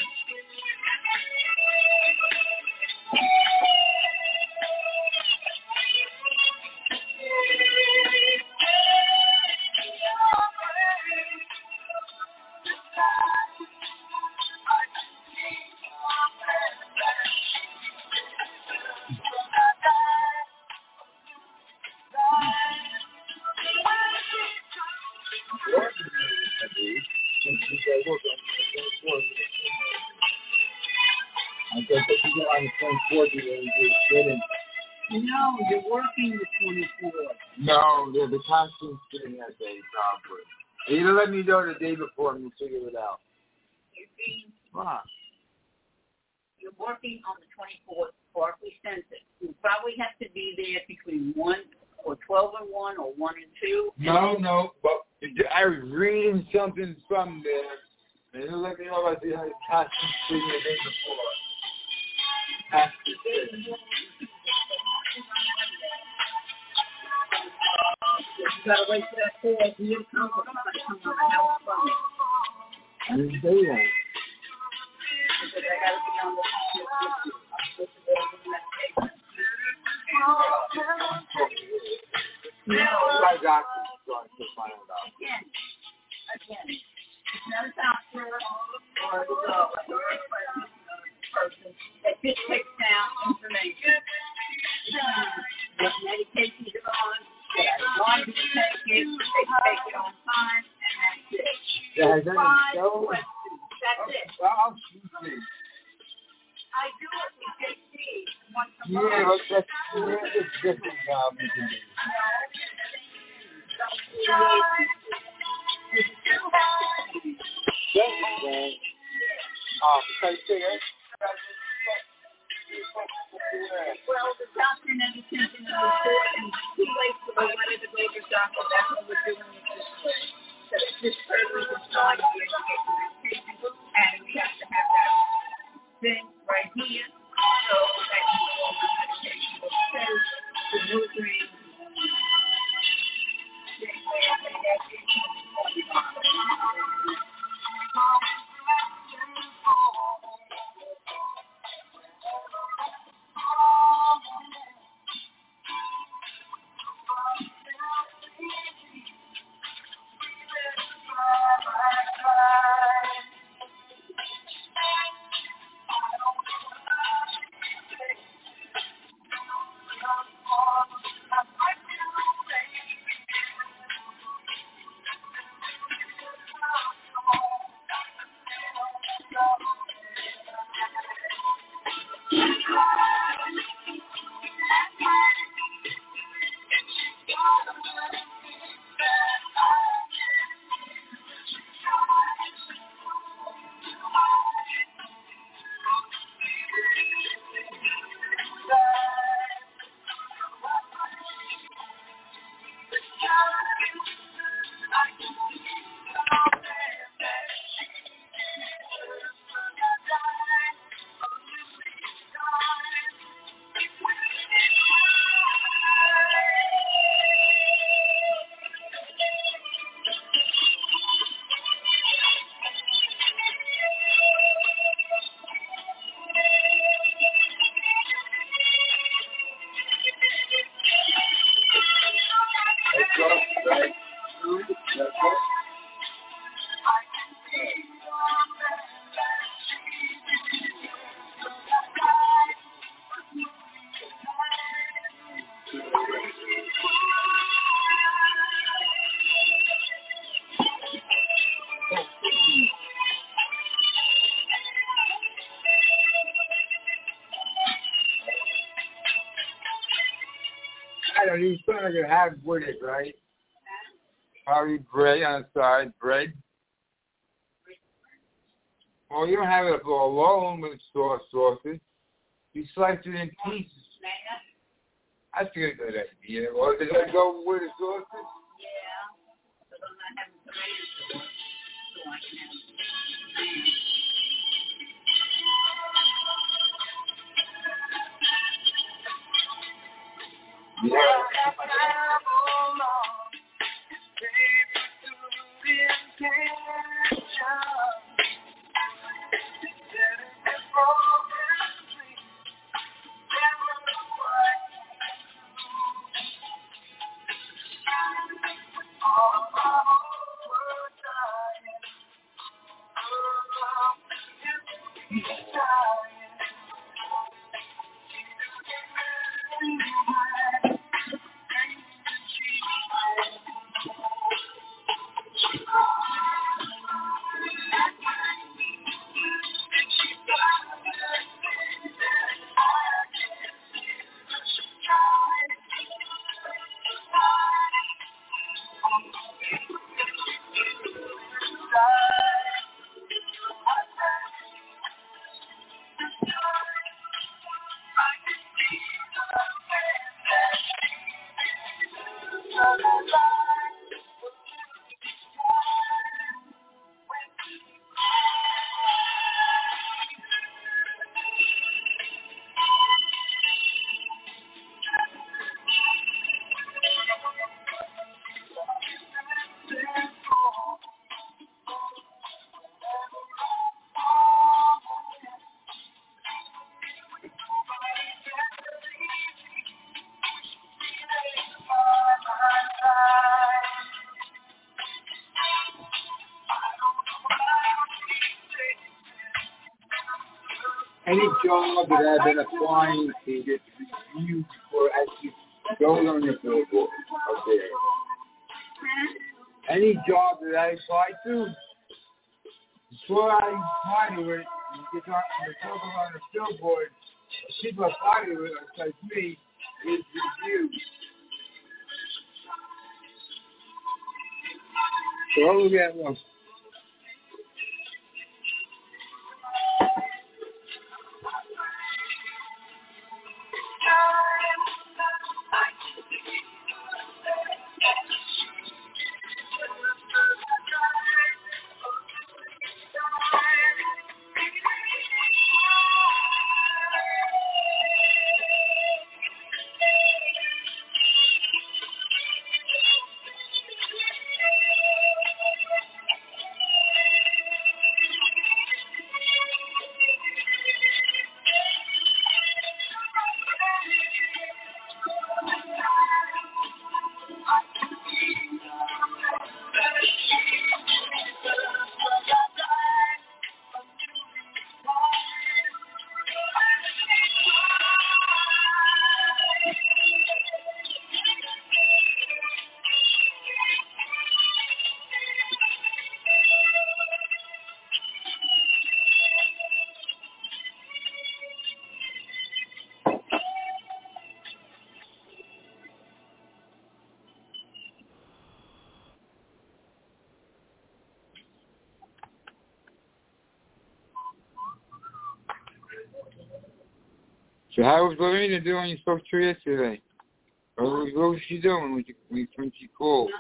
I guess if you get on the 24th, you just didn't. No, you're working the 24th. No, the costume's sitting that day, probably. You either let me know the day before and we'll figure it out. What? You're working on the 24th, Barclay Center. You probably have to be there between 1 or 12 and 1 or 1 and 2. No, but I was reading something from there, and it'll let me know about the costume sitting the day before. Has to be. You gotta wait for that call from your company to come on the house phone. I didn't say that. Because I gotta be on the phone. I'm supposed to go to that station. No, I got this going to find out. Again, it's not a doctor or a person that just takes down information. What medication you're on, why do you take it, they take it on time, and that's it. Yeah, Five questions, that's it. Well, see. I do it with JC once a month. Yeah, but that's a different job you can do. Well, the doctor never sent in a report, and too late for the letter to go to doctor. That's what we're doing with this way. So it's this person is trying to get medication, and we have to have that thing right here. So that you all the medication will say the nutrients. He's trying to have with it, right? Probably bread on the side, bread. Well, you don't have it alone with sauces. You slice it in pieces. I think it's a good idea. Or did I go with the sausage? Yeah. So then I have grated the so I can have Any job that I've been applying to get reviewed before actually goes on your billboard up there. Any job that I apply to, before I apply to it, you get on the billboard, people apply to it, like me, is reviewed. So I'll look at one. So how was Lorena doing when you spoke to her yesterday? Or what was she doing when she called?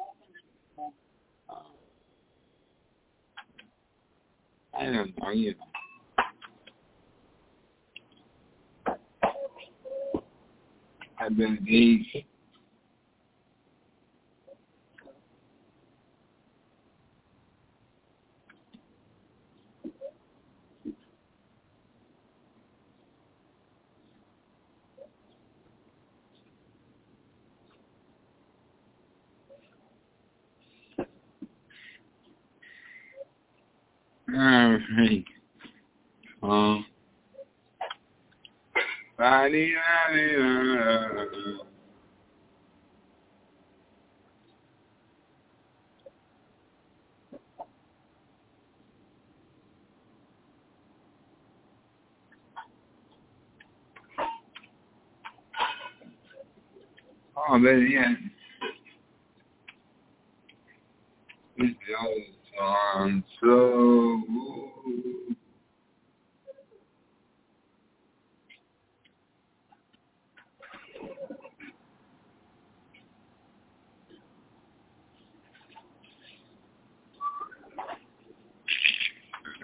I don't know, you know. I've been engaged. Alright. Oh, baby, yeah. It's the old song, so...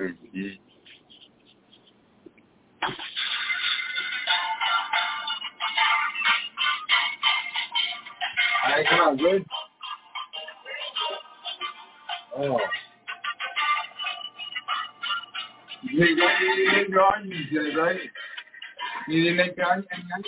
Yeah. Alright, come on, good? Oh. You didn't make the onions yet, right? You didn't make the onions?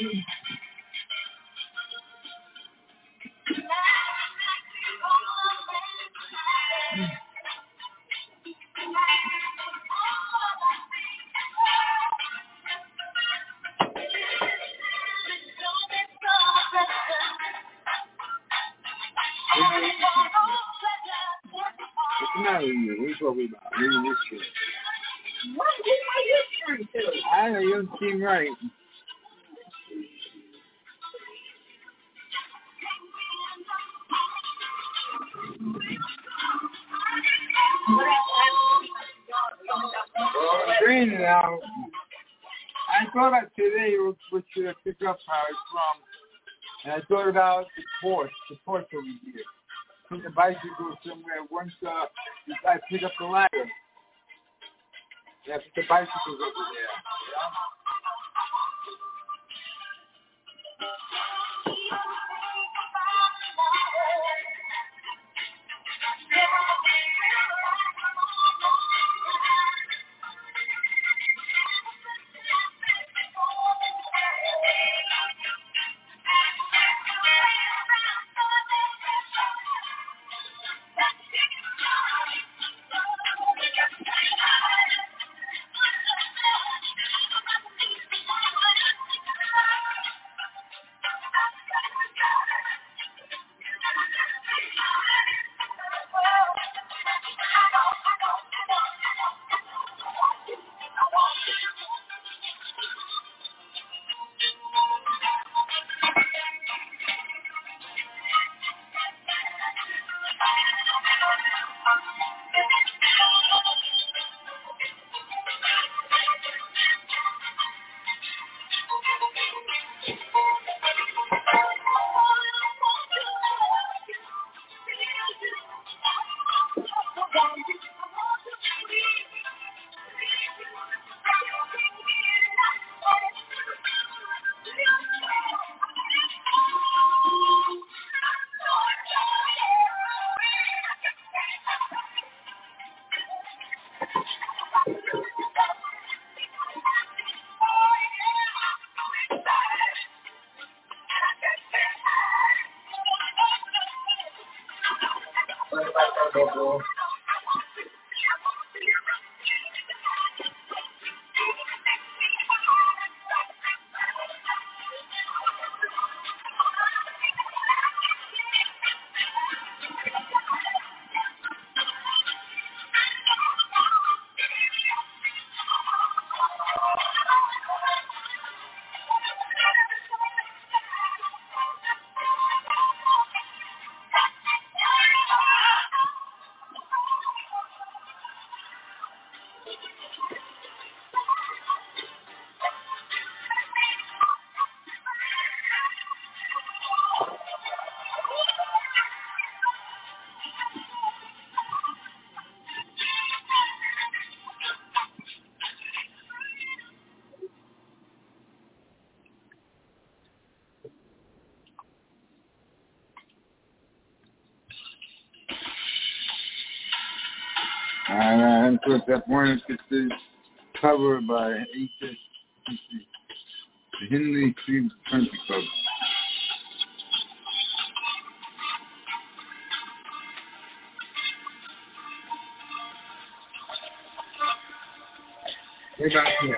What's the matter with you? What are you talking about? Reading this shit. What are you trying to do? I don't know, you don't seem right. Drain it out. I thought about today what should I pick up how it's from. And I thought about the porch over here. Put the bicycle somewhere once I pick up the ladder. Yeah, put the bicycles over there. Yeah? And of course, that one is covered by HSBC, the Henley Street Country Club. Way back here.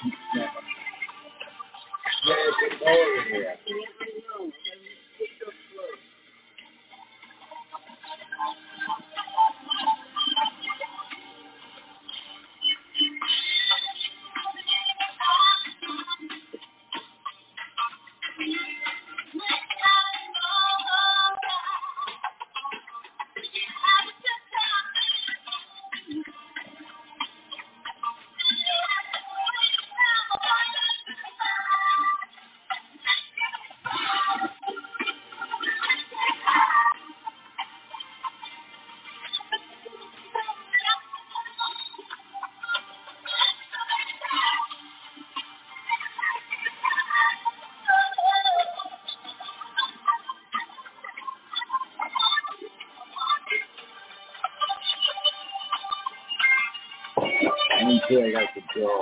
I got the jaw.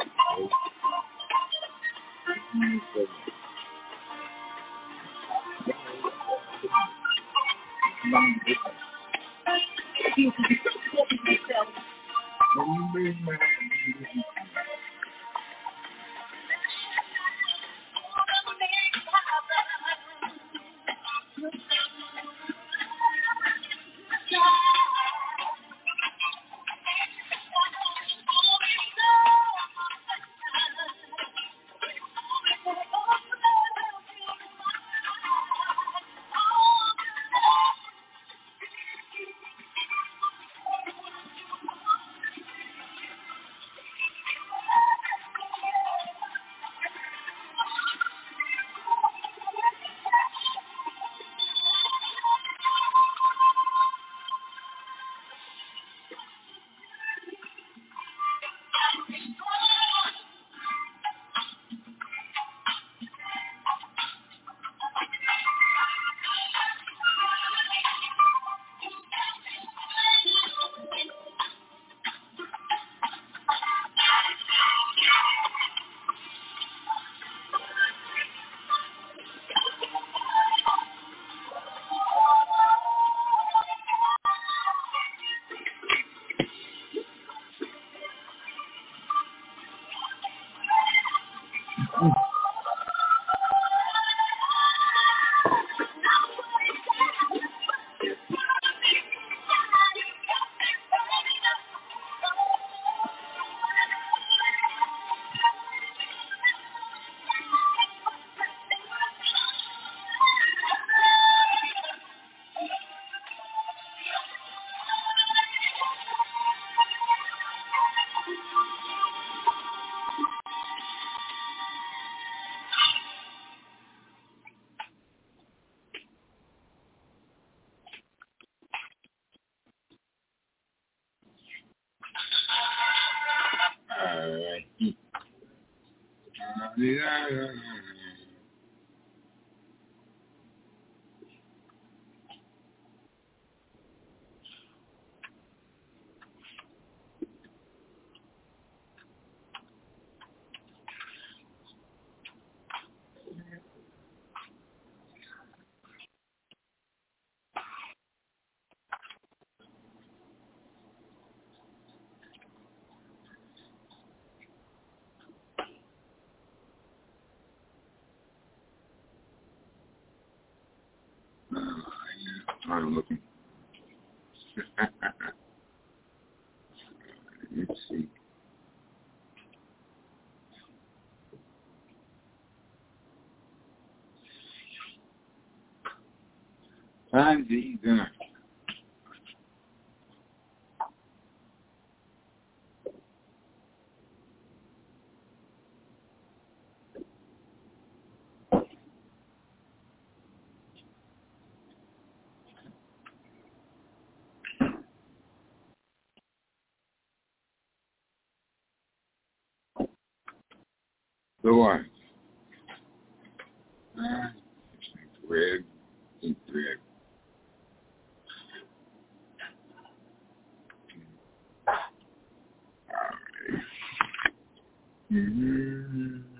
I'm looking. Let's see. Time's eating dinner. So what? Bread, eat bread. All right.